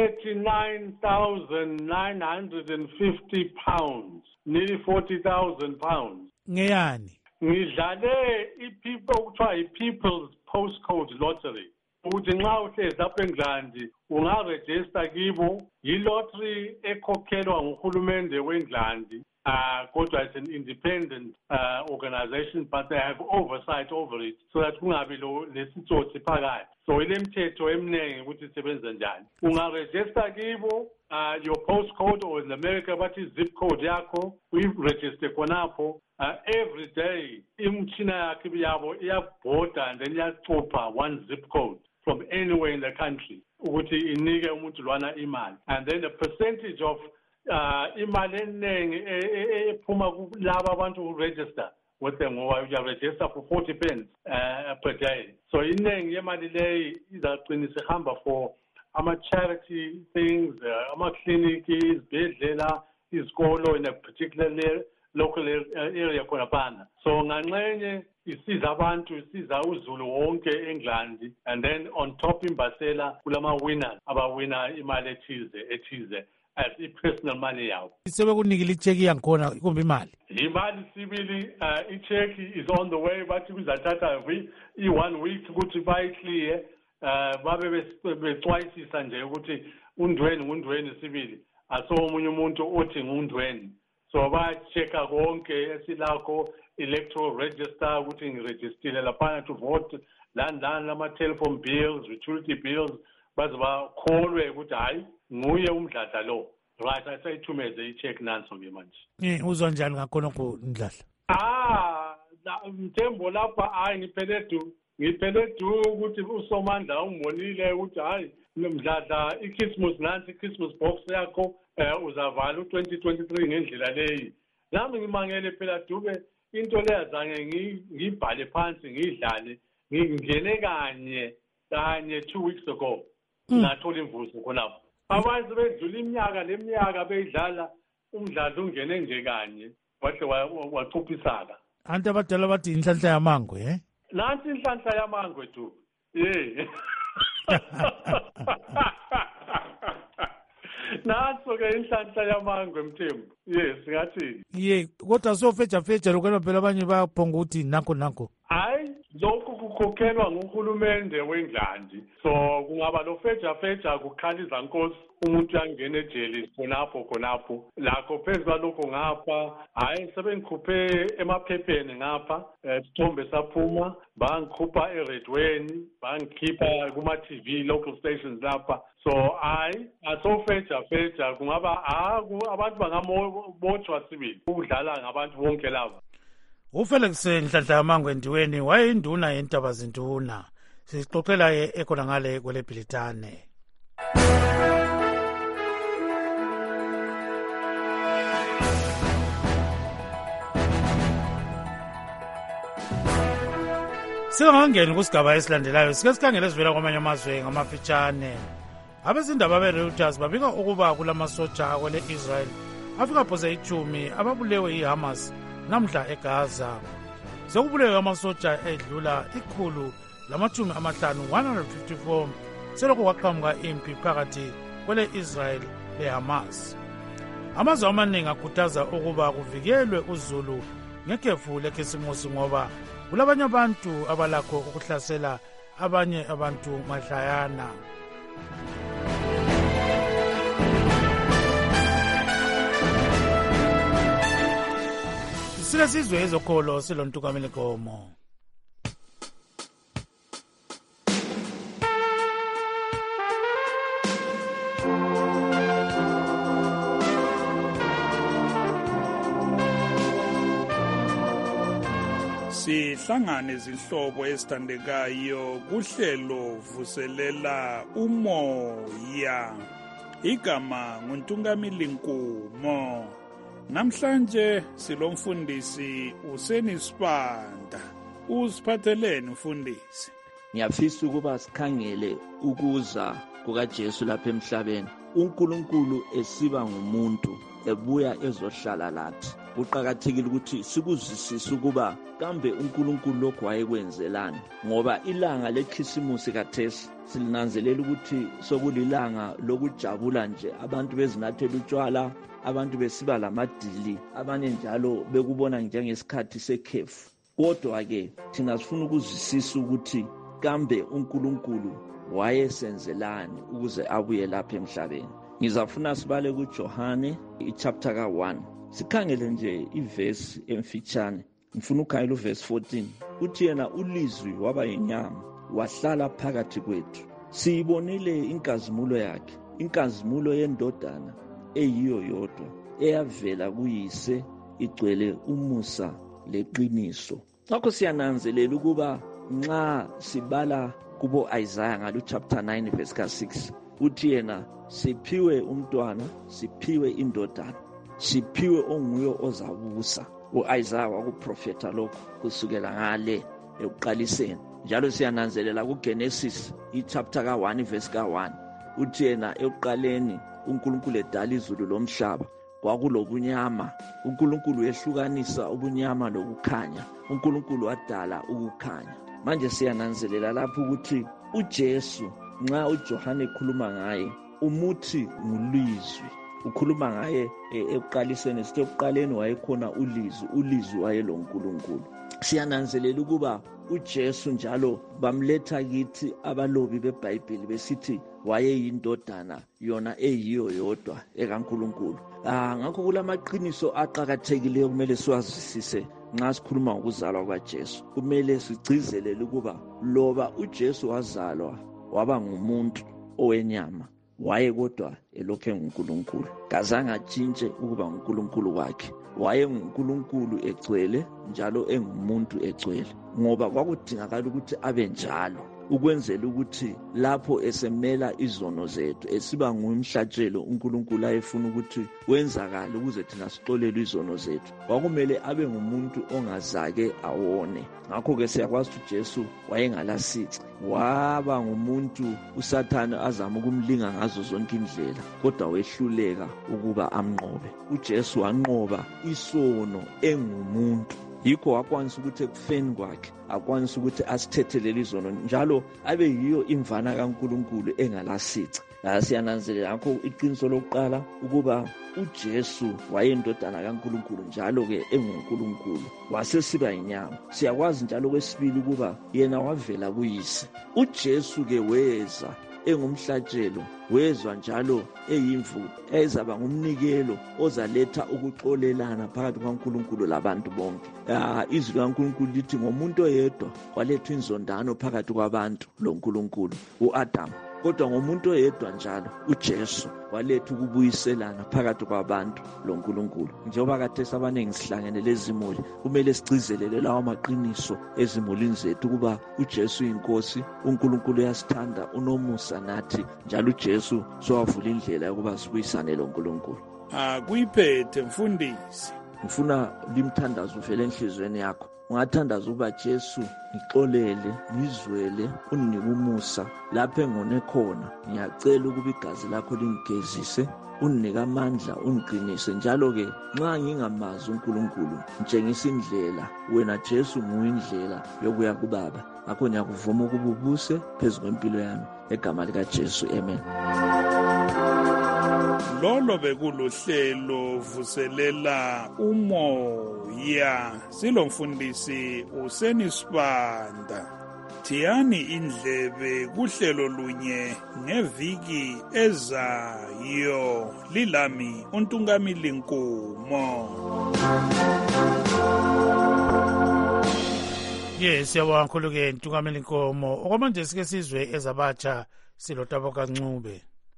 39,950 pounds, nearly 40,000 pounds. Ngeyani? Ngidlale okuthiwa i-People's Postcode Lottery. Ukuthi nxa uhlezi apha eNgilandi ungarejista kibo, yi-lottery ekhokhelwa nguhulumende weNgilandi. Kodwa it's an independent organization, but they have oversight over it, so that kungabi lesitsotsi phakathi. So ilemthetho eminingi ukuthi isebenza njani. Ungarejista kibo your postcode, or in America bathi zip code yakho, uyiregister khonapho. Every day imtshina yakhe yabo iyabhoda and then iyacupha one zip code from anywhere in the country ukuthi inike umuntu lwana imali, and then a percentage of imali eningi ephuma kulabo abantu who register with them, or you register for 40 pence per day. So iningi yemali leyi izaqinisa ihamba for ama-charity things, ama-kliniki, izibhedlela, izikolo in a particular local area khonapana. So nganxenye isiza abantu, isiza uZulu wonke eNgilandi, and then on top imbasela kulama winners abawina imali ethize as i-personal money yabo. Sebekunikile icheki yankhona kumbe imali? Imali sibili, icheki is on the way, bathi kuzathatha i-1 week ukuthi bayiclear, babe becwayisisa nje ukuthi undweni sibili aso omunye umuntu othi ngundweni. So ba-check-a konke esilakho, electoral register ukuthi ngirejistile laphana to vote, lani ama-telephone bills, utility bills, baze bakholwe ukuthi hayi nguye umdladla lo. Right, asayithumeze i-check nanso-ke manje. Uzwa njani ngakhonokho Ndladla? Mthembo lapha hayi ngiphele du ukuthi uSomandla ungibonile ukuthi hayi Mdladla i-Christmas nansi i-Christmas box yakho uzavala u-2023 ngendlela leyi. Nami ngimangele phela dube into leyazange ngibhale phansi ngidlale, ngingene kanye 2 weeks ago nathola imvuzo khonapho. Abantu bedlula iminyaka leminyaka beyidlala, umdlalo ungene nje kanye wahle wachuphisaka. Anti abadala bathi inhlanhla yamangwe nansi inhlanhla yamangwe tu. Naso-ke inhlanhla yamangwe Mthembu. Yes, ngathi. Kodwa sofeja lokho phela abanye bayaphonga ukuthi nakho. Hayi, lokhu kukhokhelwa nguhulumende weNgilandi. So kungaba lo feja kukhaliza Nkosi, umuntu uyangena ejele khonapho. Lakho phezu kwalokho ngapha, hayi sebengikhuphe emaphepheni ngapha, isithombe saphuma, bangikhupha eredweni, bangikhipha kuma-TV local stations lapha. So hayi asofeja kungaba abantu bangamotshwa sibili ukudlala ngabantu bonke labo. uFelix Nhlanhla Ngwenjiweni wayeyinduna yentaba zinduna. Sixoxela ekhona ngale kwele Bhilitane. Singakangeni kusigaba esilandelayo sike sikhangele sivela kwamanye amazwe ngamafitshane. Abezindaba be-Reuters babika ukuba kulamasotsha akwele Israel afika phose 10 ababulewe yiHamas namhla eGaza. Sekubulewe amasotsha edlula 154 selokhu kwaqhamuka impi phakathi kwele Israel leHamas. Amazwe amaningi akhuthaza ukuba kuvikelwe uzulu ngekhefu lekhisimusi ngoba kulabanye abantu abalakho ukuhlasela abanye abantu mahlayana. Silesizwe ezokholo silontukamele Gomo. Sihlangane izinhlobo ezithandekayo kuhlelo vuselela umoya. Igama nguNtungamili Nkumo. Namhlanje silomfundisi Useni Sibanda. Usiphatheleni mfundisi? Ngiyafisa ukuba sikhangele ukuza kukaJesu lapha emhlabeni. uNkulunkulu esiba ngumuntu ebuya ezohlala lathi. Kuqakathekile ukuthi sikuzwisise ukuba kambe uNkulunkulu lokho wayekwenzelani, ngoba ilanga lekhisimusi kathesi silinanzelela ukuthi sokulilanga lokujabula nje, abantu bezinathela utshwala, abantu besiba lamadili, abanye njalo bekubona njengesikhathi sekhefu. Kodwa-ke thina sifuna ukuzwisisa ukuthi kambe uNkulunkulu wayesenzelani ukuze abuye lapha emhlabeni. Ngizafuna sibale kuJohane chapter 1. Sikhangele nje ivesi emfitshane. Ngifuna ukhangela uvesi 14. Uthi yena ulizwi waba yinyama, wahlala phakathi kwethu. Siyibonile inkazimulo yakhe, inkazimulo yendodana eyiyo yodwa, eyavela kuyise, igcwele umusa leqiniso. Ngakho siyananzelela ukuba nxa sibala kubo Isaiah ngalo chapter 9 verse ka6, uthi yena siphiwe umntwana, siphiwe indodana, siphiwe onguye ozabusa. U-Isaiah wakuprofeta lokho kusukela ngale ekuqaliseni. Njalo siyananzelela kuGenesis chapter ka1 verse ka1, uthi yena ekuqaleni uNkulunkulu edala izulu lomhlaba, kwakulobunyama. uNkulunkulu yehlukanisa ubunyama lokukhanya. uNkulunkulu wadala ukukhanya. Manje siyananzelela lapho ukuthi uJesu nxa uJohane ekhuluma ngaye umuthi ngulizwi. Ukhuluma ngaye ekuqaliseni, sithi ekuqaleni wayekhona ulizwi, ulizwi wayelo uNkulunkulu. Siyananzelela ukuba uJesu njalo bamletha kithi abalobi beBhayibheli besithi wayeyindodana yona eyiyo yodwa ekaNkulunkulu. Ngakho kulamaqiniso aqhakathekileyo kumele siwazwisise nxa sikhuluma ngokuzalwa kwaJesu. Kumele sigcizelele ukuba loba uJesu wazalwa waba ngumuntu owenyama, waye kodwa elokhu enguNkulunkulu. Kazange atshintshe ukuba nguNkulunkulu wakhe. Waye nguNkulunkulu egcwele njalo engumuntu egcwele, ngoba kwakudingakala ukuthi abe njalo ukwenzela ukuthi lapho esemela izono zethu, esiba ngumhlatshelo uNkulunkulu ayefuna ukuthi wenzakale ukuze thina sixolelwe izono zethu, kwakumele abe ngumuntu ongazake awone. Ngakho-ke siyakwazi ukuthi uJesu wayengalasici, waba ngumuntu uSathane azama ukumlinga ngazo zonke indlela, kodwa wehluleka ukuba amnqobe. uJesu wanqoba isono engumuntu. Yikho wakwanisa ukuthi ekufeni kwakhe akwanisa ukuthi asithethelele izono njalo abe yiyo imvana kaNkulunkulu engalasici. Siyananzelela ngakho iqiniso lokuqala ukuba uJesu wayendodana kaNkulunkulu njalo-ke enguNkulunkulu, wasesiba inyama. Siyakwazi njalo kwesibili ukuba yena wavela kuyise. uJesu-ke weza engumhlatshelo, wezwa njalo eyimvu ezaba ngumnikelo ozaletha ukuxolelana phakathi kwaNkulunkulu labantu bonke. Izwi likaNkulunkulu lithi ngomuntu oyedwa kwalethwa inzondano phakathi kwabantu loNkulunkulu, uAdamu. Kodwa ngomuntu oyedwa njalo uJesu waletha ukubuyiselana phakathi kwabantu loNkulunkulu. Njengoba khathesi abaningi sihlangene lezimuli, kumele sigcizelele lawo maqiniso ezimulini zethu ukuba uJesu inkosi, uNkulunkulu uyasithanda, unomusa nathi, njalo uJesu sowavula indlela yokuba sibuyisane loNkulunkulu. Kuyiphethe mfundisi. Ngifuna limthandazo uvele enhlizweni yakho, ungathandaza ukuba Jesu ngixolele, ngizwele, unginike umusa lapho engone khona. Ngiyacela ukuba igazi lakho lingigezise, unginike amandla, ungiqinise. Njalo-ke nxa ngingamazi uNkulunkulu, ngitshengisa indlela. Wena Jesu nguwe indlela yokuya kuBaba. Ngakho ngiyakuvuma ukuba ubuse phezu kwempilo yami egama likaJesu. Amen. Lolo bekuluhlelo vuselela umoya. Silomfundisi uSenisibanda. Thiyani indlebe kuhlelo lunye ngeviki ezayo. Lilami uNtungamili Nkumo. Yes, siyabonga kakhulu-ke Ntungamili Nkomo. Okwamanje sike sizwe ezabatsha siloTaboka Ncube.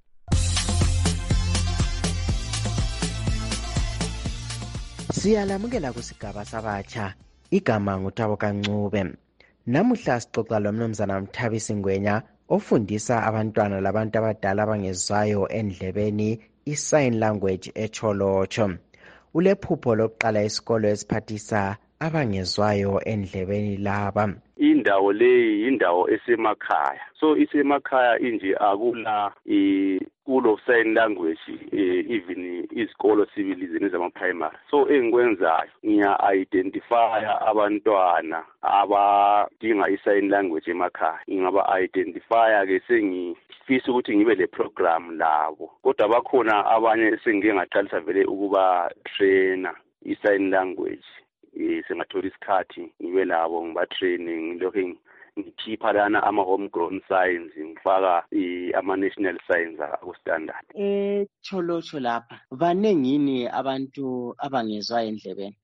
Siyalamukela kusigaba sabatsha. Igama nguTaboka Ncube. Namuhla sixoxa lomnumzana Mthabisi Ngwenya ofundisa abantwana labantu abadala abangezwayo endlebeni i-sign language eCholocho. Ulephupho lokuqala isikolo esiphathisa abangezwayo endlebeni laba. Indawo leyi indawo esemakhaya, so isemakhaya inje akula school of sign language even izikolo civilization ezama-primary. So engikwenzayo ngiya-identifya abantwana abadinga i-sign language emakhaya. Ngingaba-identifya-ke sengifisa ukuthi ngibe le-program labo, kodwa bakhona abanye esengike ngaqalisa vele ukuba trainer i-sign language. Sengathola isikhathi ngibe labo ngiba-training, ngilokhu ngikhipha lana ama-homegrown signs, ngifaka ama-national signs aku-standard. eCholocho lapha banengini abantu abangezwa endlebeni?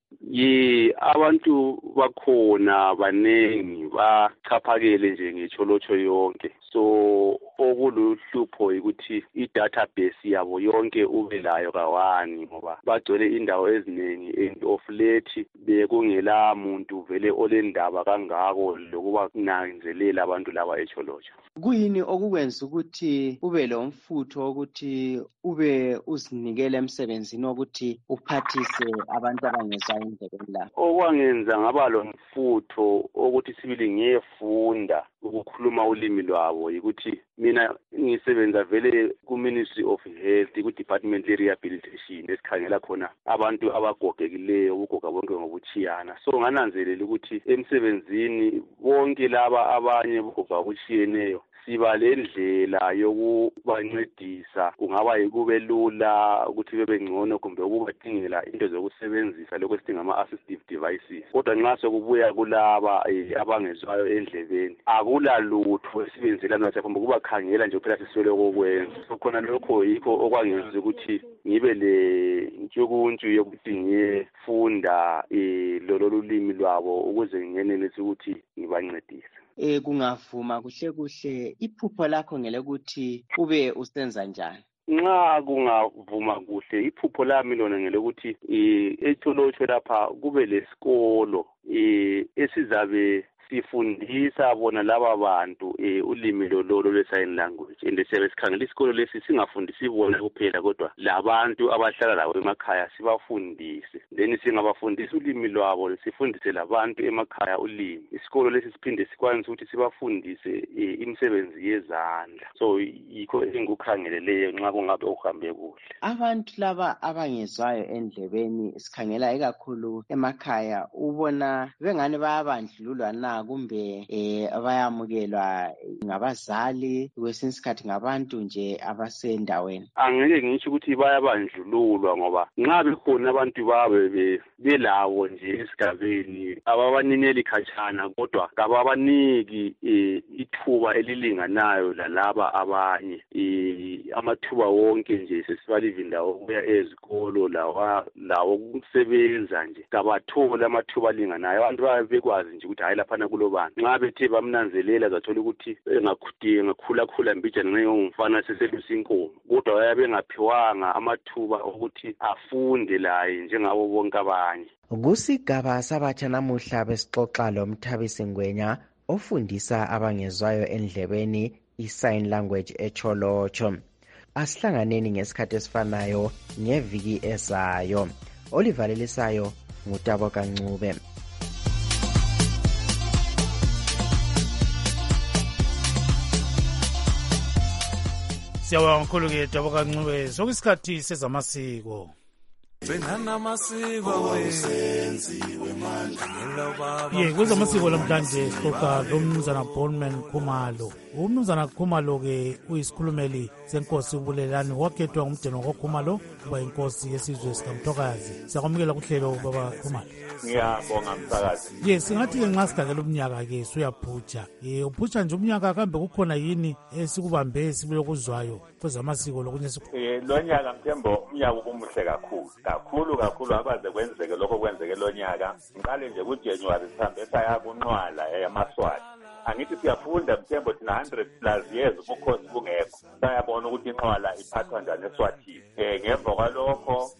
Abantu bakhona baningi, bachaphakele nje ngeCholocho yonke. So okuluhlupho ukuthi i-database yabo yonke ube layo kawani, ngoba bagcwele indawo eziningi and of late bekungela muntu vele olendaba kangako lokuba kunanzelela abantu laba eCholocho. Kuyini okukwenza ukuthi ube lo mfutho ukuthi ube uzinikele emsebenzini wokuthi uphathise abantu abangezwa endlebeni la? Okwangenza ngaba lo mfutho ukuthi sibili ngiyefunda ukukhuluma ulimi lwabo yikuthi mina ngisebenza vele ku-Ministry of Health, ku-Department le-Rehabilitation esikhangela khona abantu abagogekileyo, ubugoga bonke ngobuchiyana. So ngananzelela ukuthi emsebenzini bonke laba abanye ubugoga obuchiyeneyo siba lendlela yokubancedisa, kungaba yikube lula ukuthi bebe ngcono kumbe ukubadingela into zokusebenzisa lokho esidinga ama-assistive devices. Kodwa nxa sokubuya kulaba abangezwayo endlebeni akula lutho esibenzela nathi kumbe kubakhangela nje phela siswele kokwenza. So khona lokho yikho okwangenza ukuthi ngibe le ntshukuntshu yokuthi ngiyefunda lolo lulimi lwabo ukuze ngingenelise ukuthi ngibancedise. Kungavuma kuhle iphupho lakho ngelokuthi ube usenza njani? Nxa kungavuma kuhle iphupho lami lona ngelokuthi eCholocho lapha kube lesikolo esizabe sifundisa bona laba bantu ulimi lolo lwe-sign language, and siyabe sikhangela isikolo lesi singafundisi bona kuphela kodwa labantu abahlala labo emakhaya sibafundise, then singabafundisa ulimi lwabo sifundise labantu emakhaya ulimi. Isikolo lesi siphinde sikwanise ukuthi sibafundise imisebenzi yezandla. So yikho engikukhangeleleyo nxa kungabe uhambe kuhle. Abantu laba abangezwayo endlebeni sikhangela ikakhulu emakhaya, ubona bengani bayabandlululwa na kumbe bayamukelwa ngabazali, kwesinye isikhathi ngabantu nje abasendaweni? Angeke ngitsho ukuthi bayabandlululwa, ngoba nxa bekhona abantu babe belawo nje esigabeni ababanineli khatshana, kodwa kababaniki ithuba elilinganayo lalaba abanye. Amathuba wonke nje sesibaliva indawo ukuya ezikolo lawo ukusebenza nje kabathola amathuba alinganayo. Abantu babe bekwazi nje ukuthi hayi laphana kulobani. Nxa bethe bamnanzelela zathola ukuthi engakhula mbijana ngengumfana seselusa inkomo, kodwa bayabe bengaphiwanga amathuba okuthi afunde laye njengabo bonke abanye. Kusigaba sabatsha namuhla besixoxa loMthabisi Ngwenya ofundisa abangezwayo endlebeni i-sign language eCholocho. Asihlanganeni ngesikhathi esifanayo ngeviki ezayo. Olivalelisayo nguTaboka Ncube. Siyabonga kakhulu-ke Dabuka Ncube. Sokuyisikhathi sezamasiko. Kwezamasiko lamhlanje siqoqa lo mnumzana Bonman Khumalo. Umnumzana Khumalo-ke uyisikhulumeli senkosi uBulelani wakhethwa ngumdeni wakoKhumalo kuba inkosi yesizwe sikaMthokazi. Siyakwamukela kuhlelo baba Khumalo. Ngiyabonga msakazi. Singathi-ke nxa sigakela umnyaka-ke suyaphutsha. Uphutsha nje umnyaka kambe kukhona yini esikubambe sibulokuzwayo kwezamasiko lokunye lo nyaka Mthembo umnyaka umuhle kakhulu abaze kwenzeke lokho kwenzeke lo nyaka. Ngiqale nje kuJanuary sihambe saya kunqwala yamaswati. Angithi siyafunda Mthembo thina 100+ years ubukhosi bungekho. Sayabona ukuthi inqwala iphathwa njani eSwatini. Ngemva kwalokho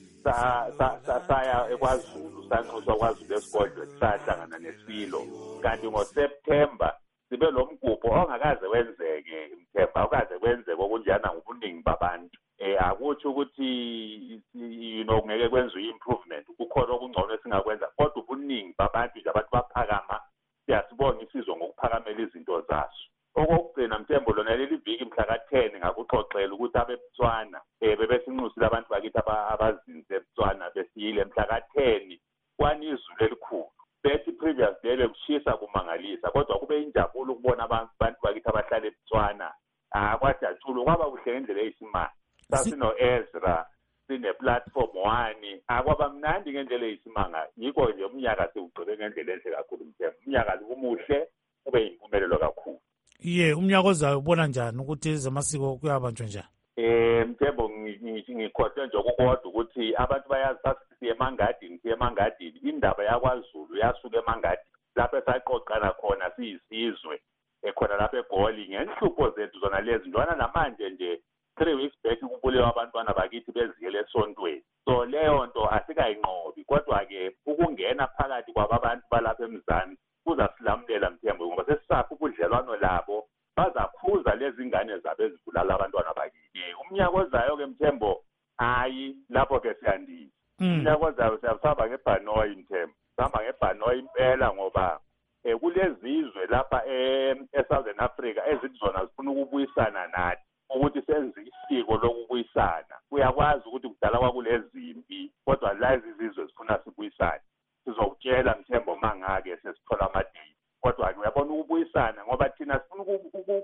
saya eKwaZulu sanxuswa KwaZulu esigodlwe sahlangana nesilo. Kanti ngoSeptember sibe lo mgubho ongakaze wenzeke Mthemba, awukaze kwenzeke okunjana ngobuningi babantu. Akuthi ukuthi ngeke kwenziwe improvement, kukhona okungcono esingakwenza, kodwa ubuningi babantu nje abantu baphakama, siyasibonga isizwe ngokuphakamela izinto zaso. Okugcina Mthembo lona leli viki mhla ka-10 ngakuxoxela ukuthi abeBotswana bebesinxusile abantu bakithi abazinze eBotswana besiyile mhla ka-10 kwanizulu elikhulu. Bethi previous day bekushisa kumangalisa, kodwa kube injabulo ukubona abantu bakithi abahlala eBotswana. Kwajatshula kwaba kuhle ngendlela eyisimanga. Sasino Ezra sine-platform 1 akwaba mnandi ngendlela eyisimanga. Yikho nje umnyaka siwugcine ngendlela enhle kakhulu Mthembo. Umnyaka umuhle ube yimpumelelo kakhulu. Umnyaka ozayo ubona njani ukuthi ezamasiko kuyabanjwa njani? Mthembo ngikhohle nje okukodwa ukuthi abantu bayazi sasiye emangadini indaba yakwaZulu yasuka emangadini lapho esaqoqana khona siyisizwe khona lapho eGoli ngenhlupho zethu zona lezi ntwana namanje nje 3 weeks back kubulewa abantwana bakithi beziyele esontweni. So leyo nto asikayinqobi, kodwa-ke ukungena phakathi kwabantu balapha emzansi kuzasilamulela Mthembo ngoba sesisapha ubudlelwano labo bazaphuza lezi ngane zabo ezibulala abantwana bakithi. Umnyaka ozayo-ke Mthembo hayi lapho-ke siyandisa. Umnyaka ozayo siyahamba ngebhanoyi Mthembo, sihamba ngebhanoyi impela ngoba kulezizwe lapha eSouthern Africa ezizona zifuna ukubuyisana nathi ukuthi senze isiko lokubuyisana. Uyakwazi ukuthi kudala kwakulezimpi, kodwa lezi izizwe zifuna sibuyisane. Sizokutshela Mthembo mangake sesithola amadeyi, kodwa-ke uyabona ukubuyisana ngoba thina sifuna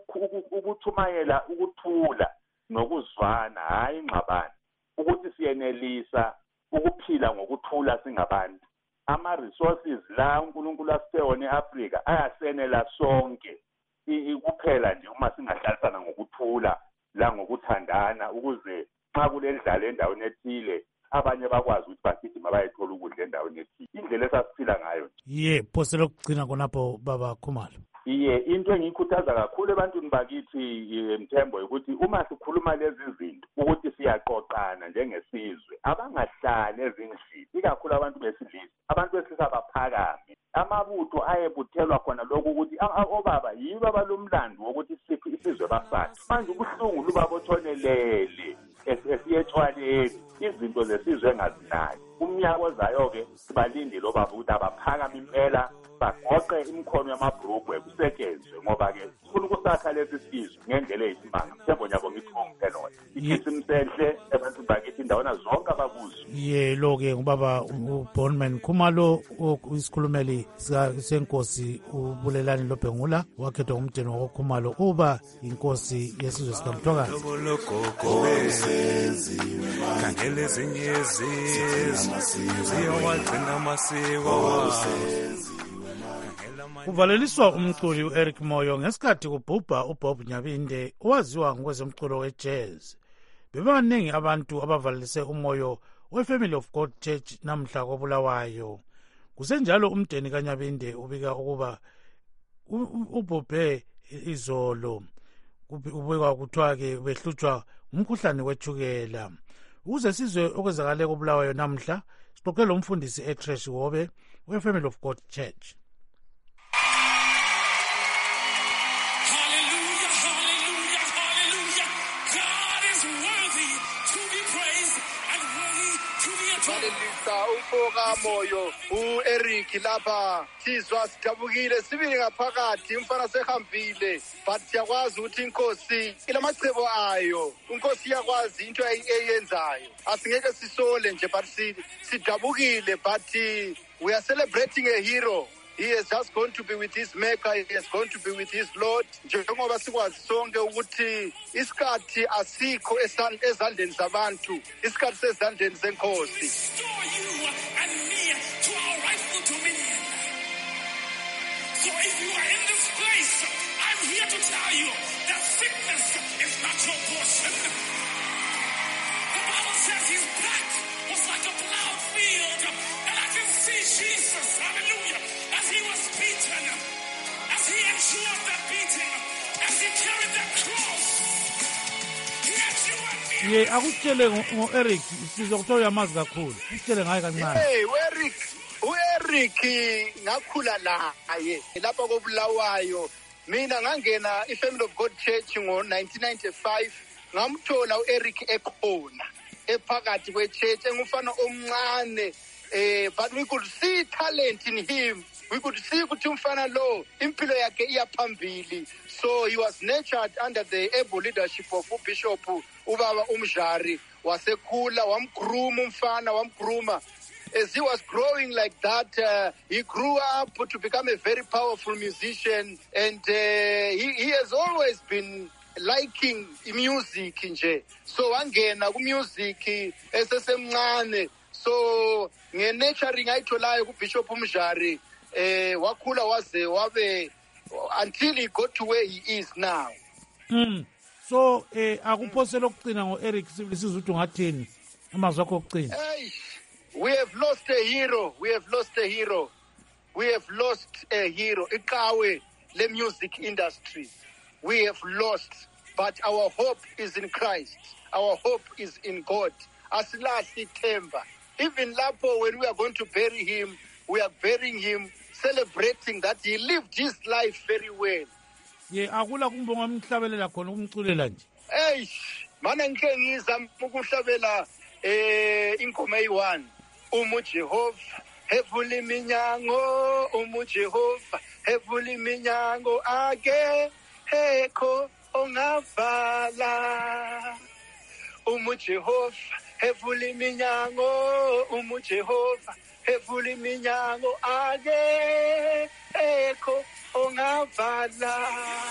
ukuthumayela ukuthula nokuzwana, hayi ingxabano, ukuthi siyenelisa ukuphila ngokuthula singabantu. Ama-resources la uNkulunkulu asiphe wona e-Afrika ayasenela sonke kuphela nje uma singahlalisana ngokuthula la ngokuthandana, ukuze xa kulendlala endaweni ethile abanye bakwazi ukuthi bagijima bayethola ukudla endaweni ethile. Indlela esasiphila ngayo. Phose lokugcina khonapho baba Khumalo. Into engiyikhuthaza kakhulu ebantwini bakithi Mthembo ukuthi uma sikhuluma lezi zinto ukuthi siyaqoqana njengesizwe, abangahlali ezindlini, ikakhulu abantu besilisa. Abantu besilisa baphakame. Amabutho ayebuthelwa khona lokhu ukuthi obaba yibo abalomlando wokuthi siphi isizwe basathi. Manje ubuhlungu lubabothonelele esiyetshwaleni izinto zesizwe engazinaki. Umnyaka ozayo-ke sibalindile obaba ukuthi abaphakame impela bagoqe imikhono yamabhrugwe kusetshenzwe ngoba-ke sifuna ukusakha lesi sizwe ngendlela eyisimanga. Mthembo nyabo ngithi ngongiphelona ikhisimsehle ebantwini bakithi indawona zonke abakuzo. Lo-ke ngubaba uBonman Khumalo isikhulumeli senkosi uBulelani Lobhengula wakhethwa ngumdeni wakoKhumalo uba inkosi yesizwe sikaMthokazi. Khangela ezinye ziyowagcina amasiko. Kuvaleliswa umculi uEric Moyo ngesikhathi kubhubha uBob Nyabinde owaziwa ngokwezomculo wejazz. Bebaningi abantu abavalelise umoyo weFamily of God Church namhla koBulawayo. Kusenjalo umdeni kaNyabinde ubika ukuba ubhubhe izolo. Ubika kuthiwa-ke behlutshwa umkhuhlane wethukela. Ukuze sizwe okwenzakale koBulawayo namhla sixoxele umfundisi eTresh Wobe weFamily of God Church. malelisa umfoka moyo u-Eric lapha sizwa sidabukile sibili ngaphakathi umfana sehambile but siyakwazi ukuthi inkosi ilamachebo ayo inkosi iyakwazi into eyenzayo asingeke sisole nje but sidabukile but we are celebrating a hero. He is just going to be with his maker. He is going to be with his Lord. Njengoba sikwazi sonke ukuthi isikhathi asikho ezandleni zabantu, isikhathi sezandleni senkosi. So if you are in this place, I'm here to tell you that sickness is not your portion. The Bible says his back was like a plowed field, and I can see Jesus, hallelujah, as he was beaten, as he endured that beating, as he carried that cross. Ye akutshele ngo-Eric sizokuthola yamazi kakhulu. Utshele ngaye kancane. Hey, u-Eric ngakhula naye lapha koBulawayo. Mina ngangena iFamily of God Church ngo-1995 ngamthola u-Eric ekhona ephakathi kwe-church engumfana omncane but we could see talent in him. We could see ukuthi umfana lo impilo yakhe iyaphambili. So he was nurtured under the able leadership of Bishop Ubaba Umjari. Wasekhula wamgruma umfana wamgruma. As he was growing like that, he grew up to become a very powerful musician, and he has always been liking music nje. So wangena ku music esesemncane. So nge-nurturing ayitholayo kuBishop Umjari wakhula wabe until he got to where he is now. So akuphosela okucina ngo-Eric sizwe ukuthi ungathini amazwi akho okucina. We have lost a hero. We have lost a hero. We have lost a hero. Ikawe le music industry. We have lost, but our hope is in Christ. Our hope is in God. Asilahli ithemba. Even lapho when we are going to bury him, we are burying him, celebrating that he lived his life very well. Ye akula kumbonga umhlabelela khona umculela nje. Mana ngike ngizama ukuhlabela ingoma eyi-1. Jehova hevula iminyango, Jehova hevula iminyango ake hekho ongavala. Jehova hevula iminyango, Jehova hevula iminyango ake hekho ongavala.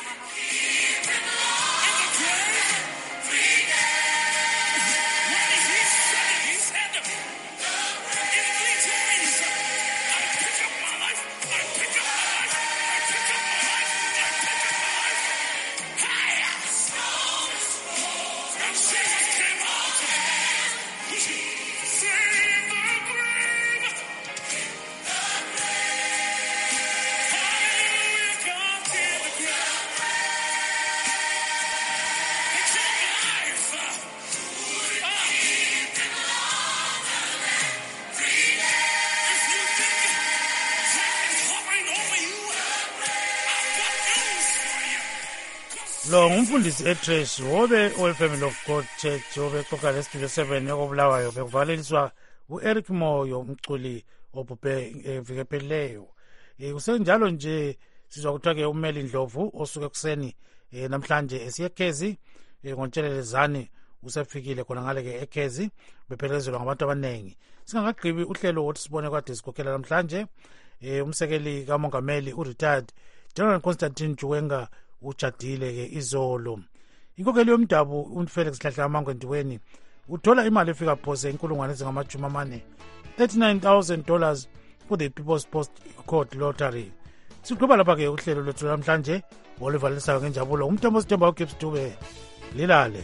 Lo ngumfundisi eTrash wobe oweFamily of God Church wobe xoxa leStudio 7 yokobulawayo bekuvaleliswa u-Eric Moyo umculi obhubhe evike phelileyo. Kusenjalo nje sizwa kuthiwa ke uMeli Ndlovu osuke kuseni namhlanje esiyekhezi ngontshelelezane usefikile khona ngale ke ekhezi bephelezelwa ngabantu abanengi. Singakagqibi uhlelo wothi sibone kade sikhokhela namhlanje umsekeli kamongameli u-retired General Constantine Juwenga ujadile ke izolo. Inkokheli yomdabu uFelix Hlahla amangwendiweni uthola imali efika phose inkulungwane ezingama-40 $39,000 for the People's Post Code Lottery. Siqhuba lapha ke uhlelo lwethu namhlanje olivalisayo ngenjabulo umthombo sithemba uGibbs Dube lilale.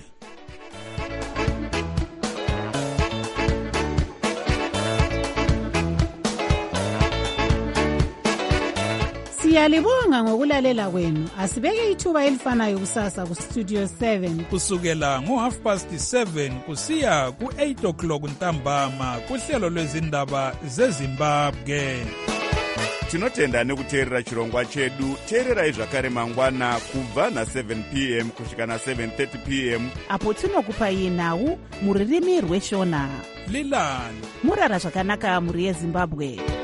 Siyalibonga ngokulalela kwenu. Asibeke ithuba elifanayo kusasa ku Studio 7 kusukela ngo7:30 kusiya ku8 o'clock ntambama kuhlelo lwezindaba zeZimbabwe. Tinotenda nekuteerera chirongwa chedu. Teererai zvakare mangwana kubva na7 p.m. kusvika na7:30 p.m. apo tinokupai nhau muririmi rweshona. lilala murara zvakanaka mhuri yezimbabwe.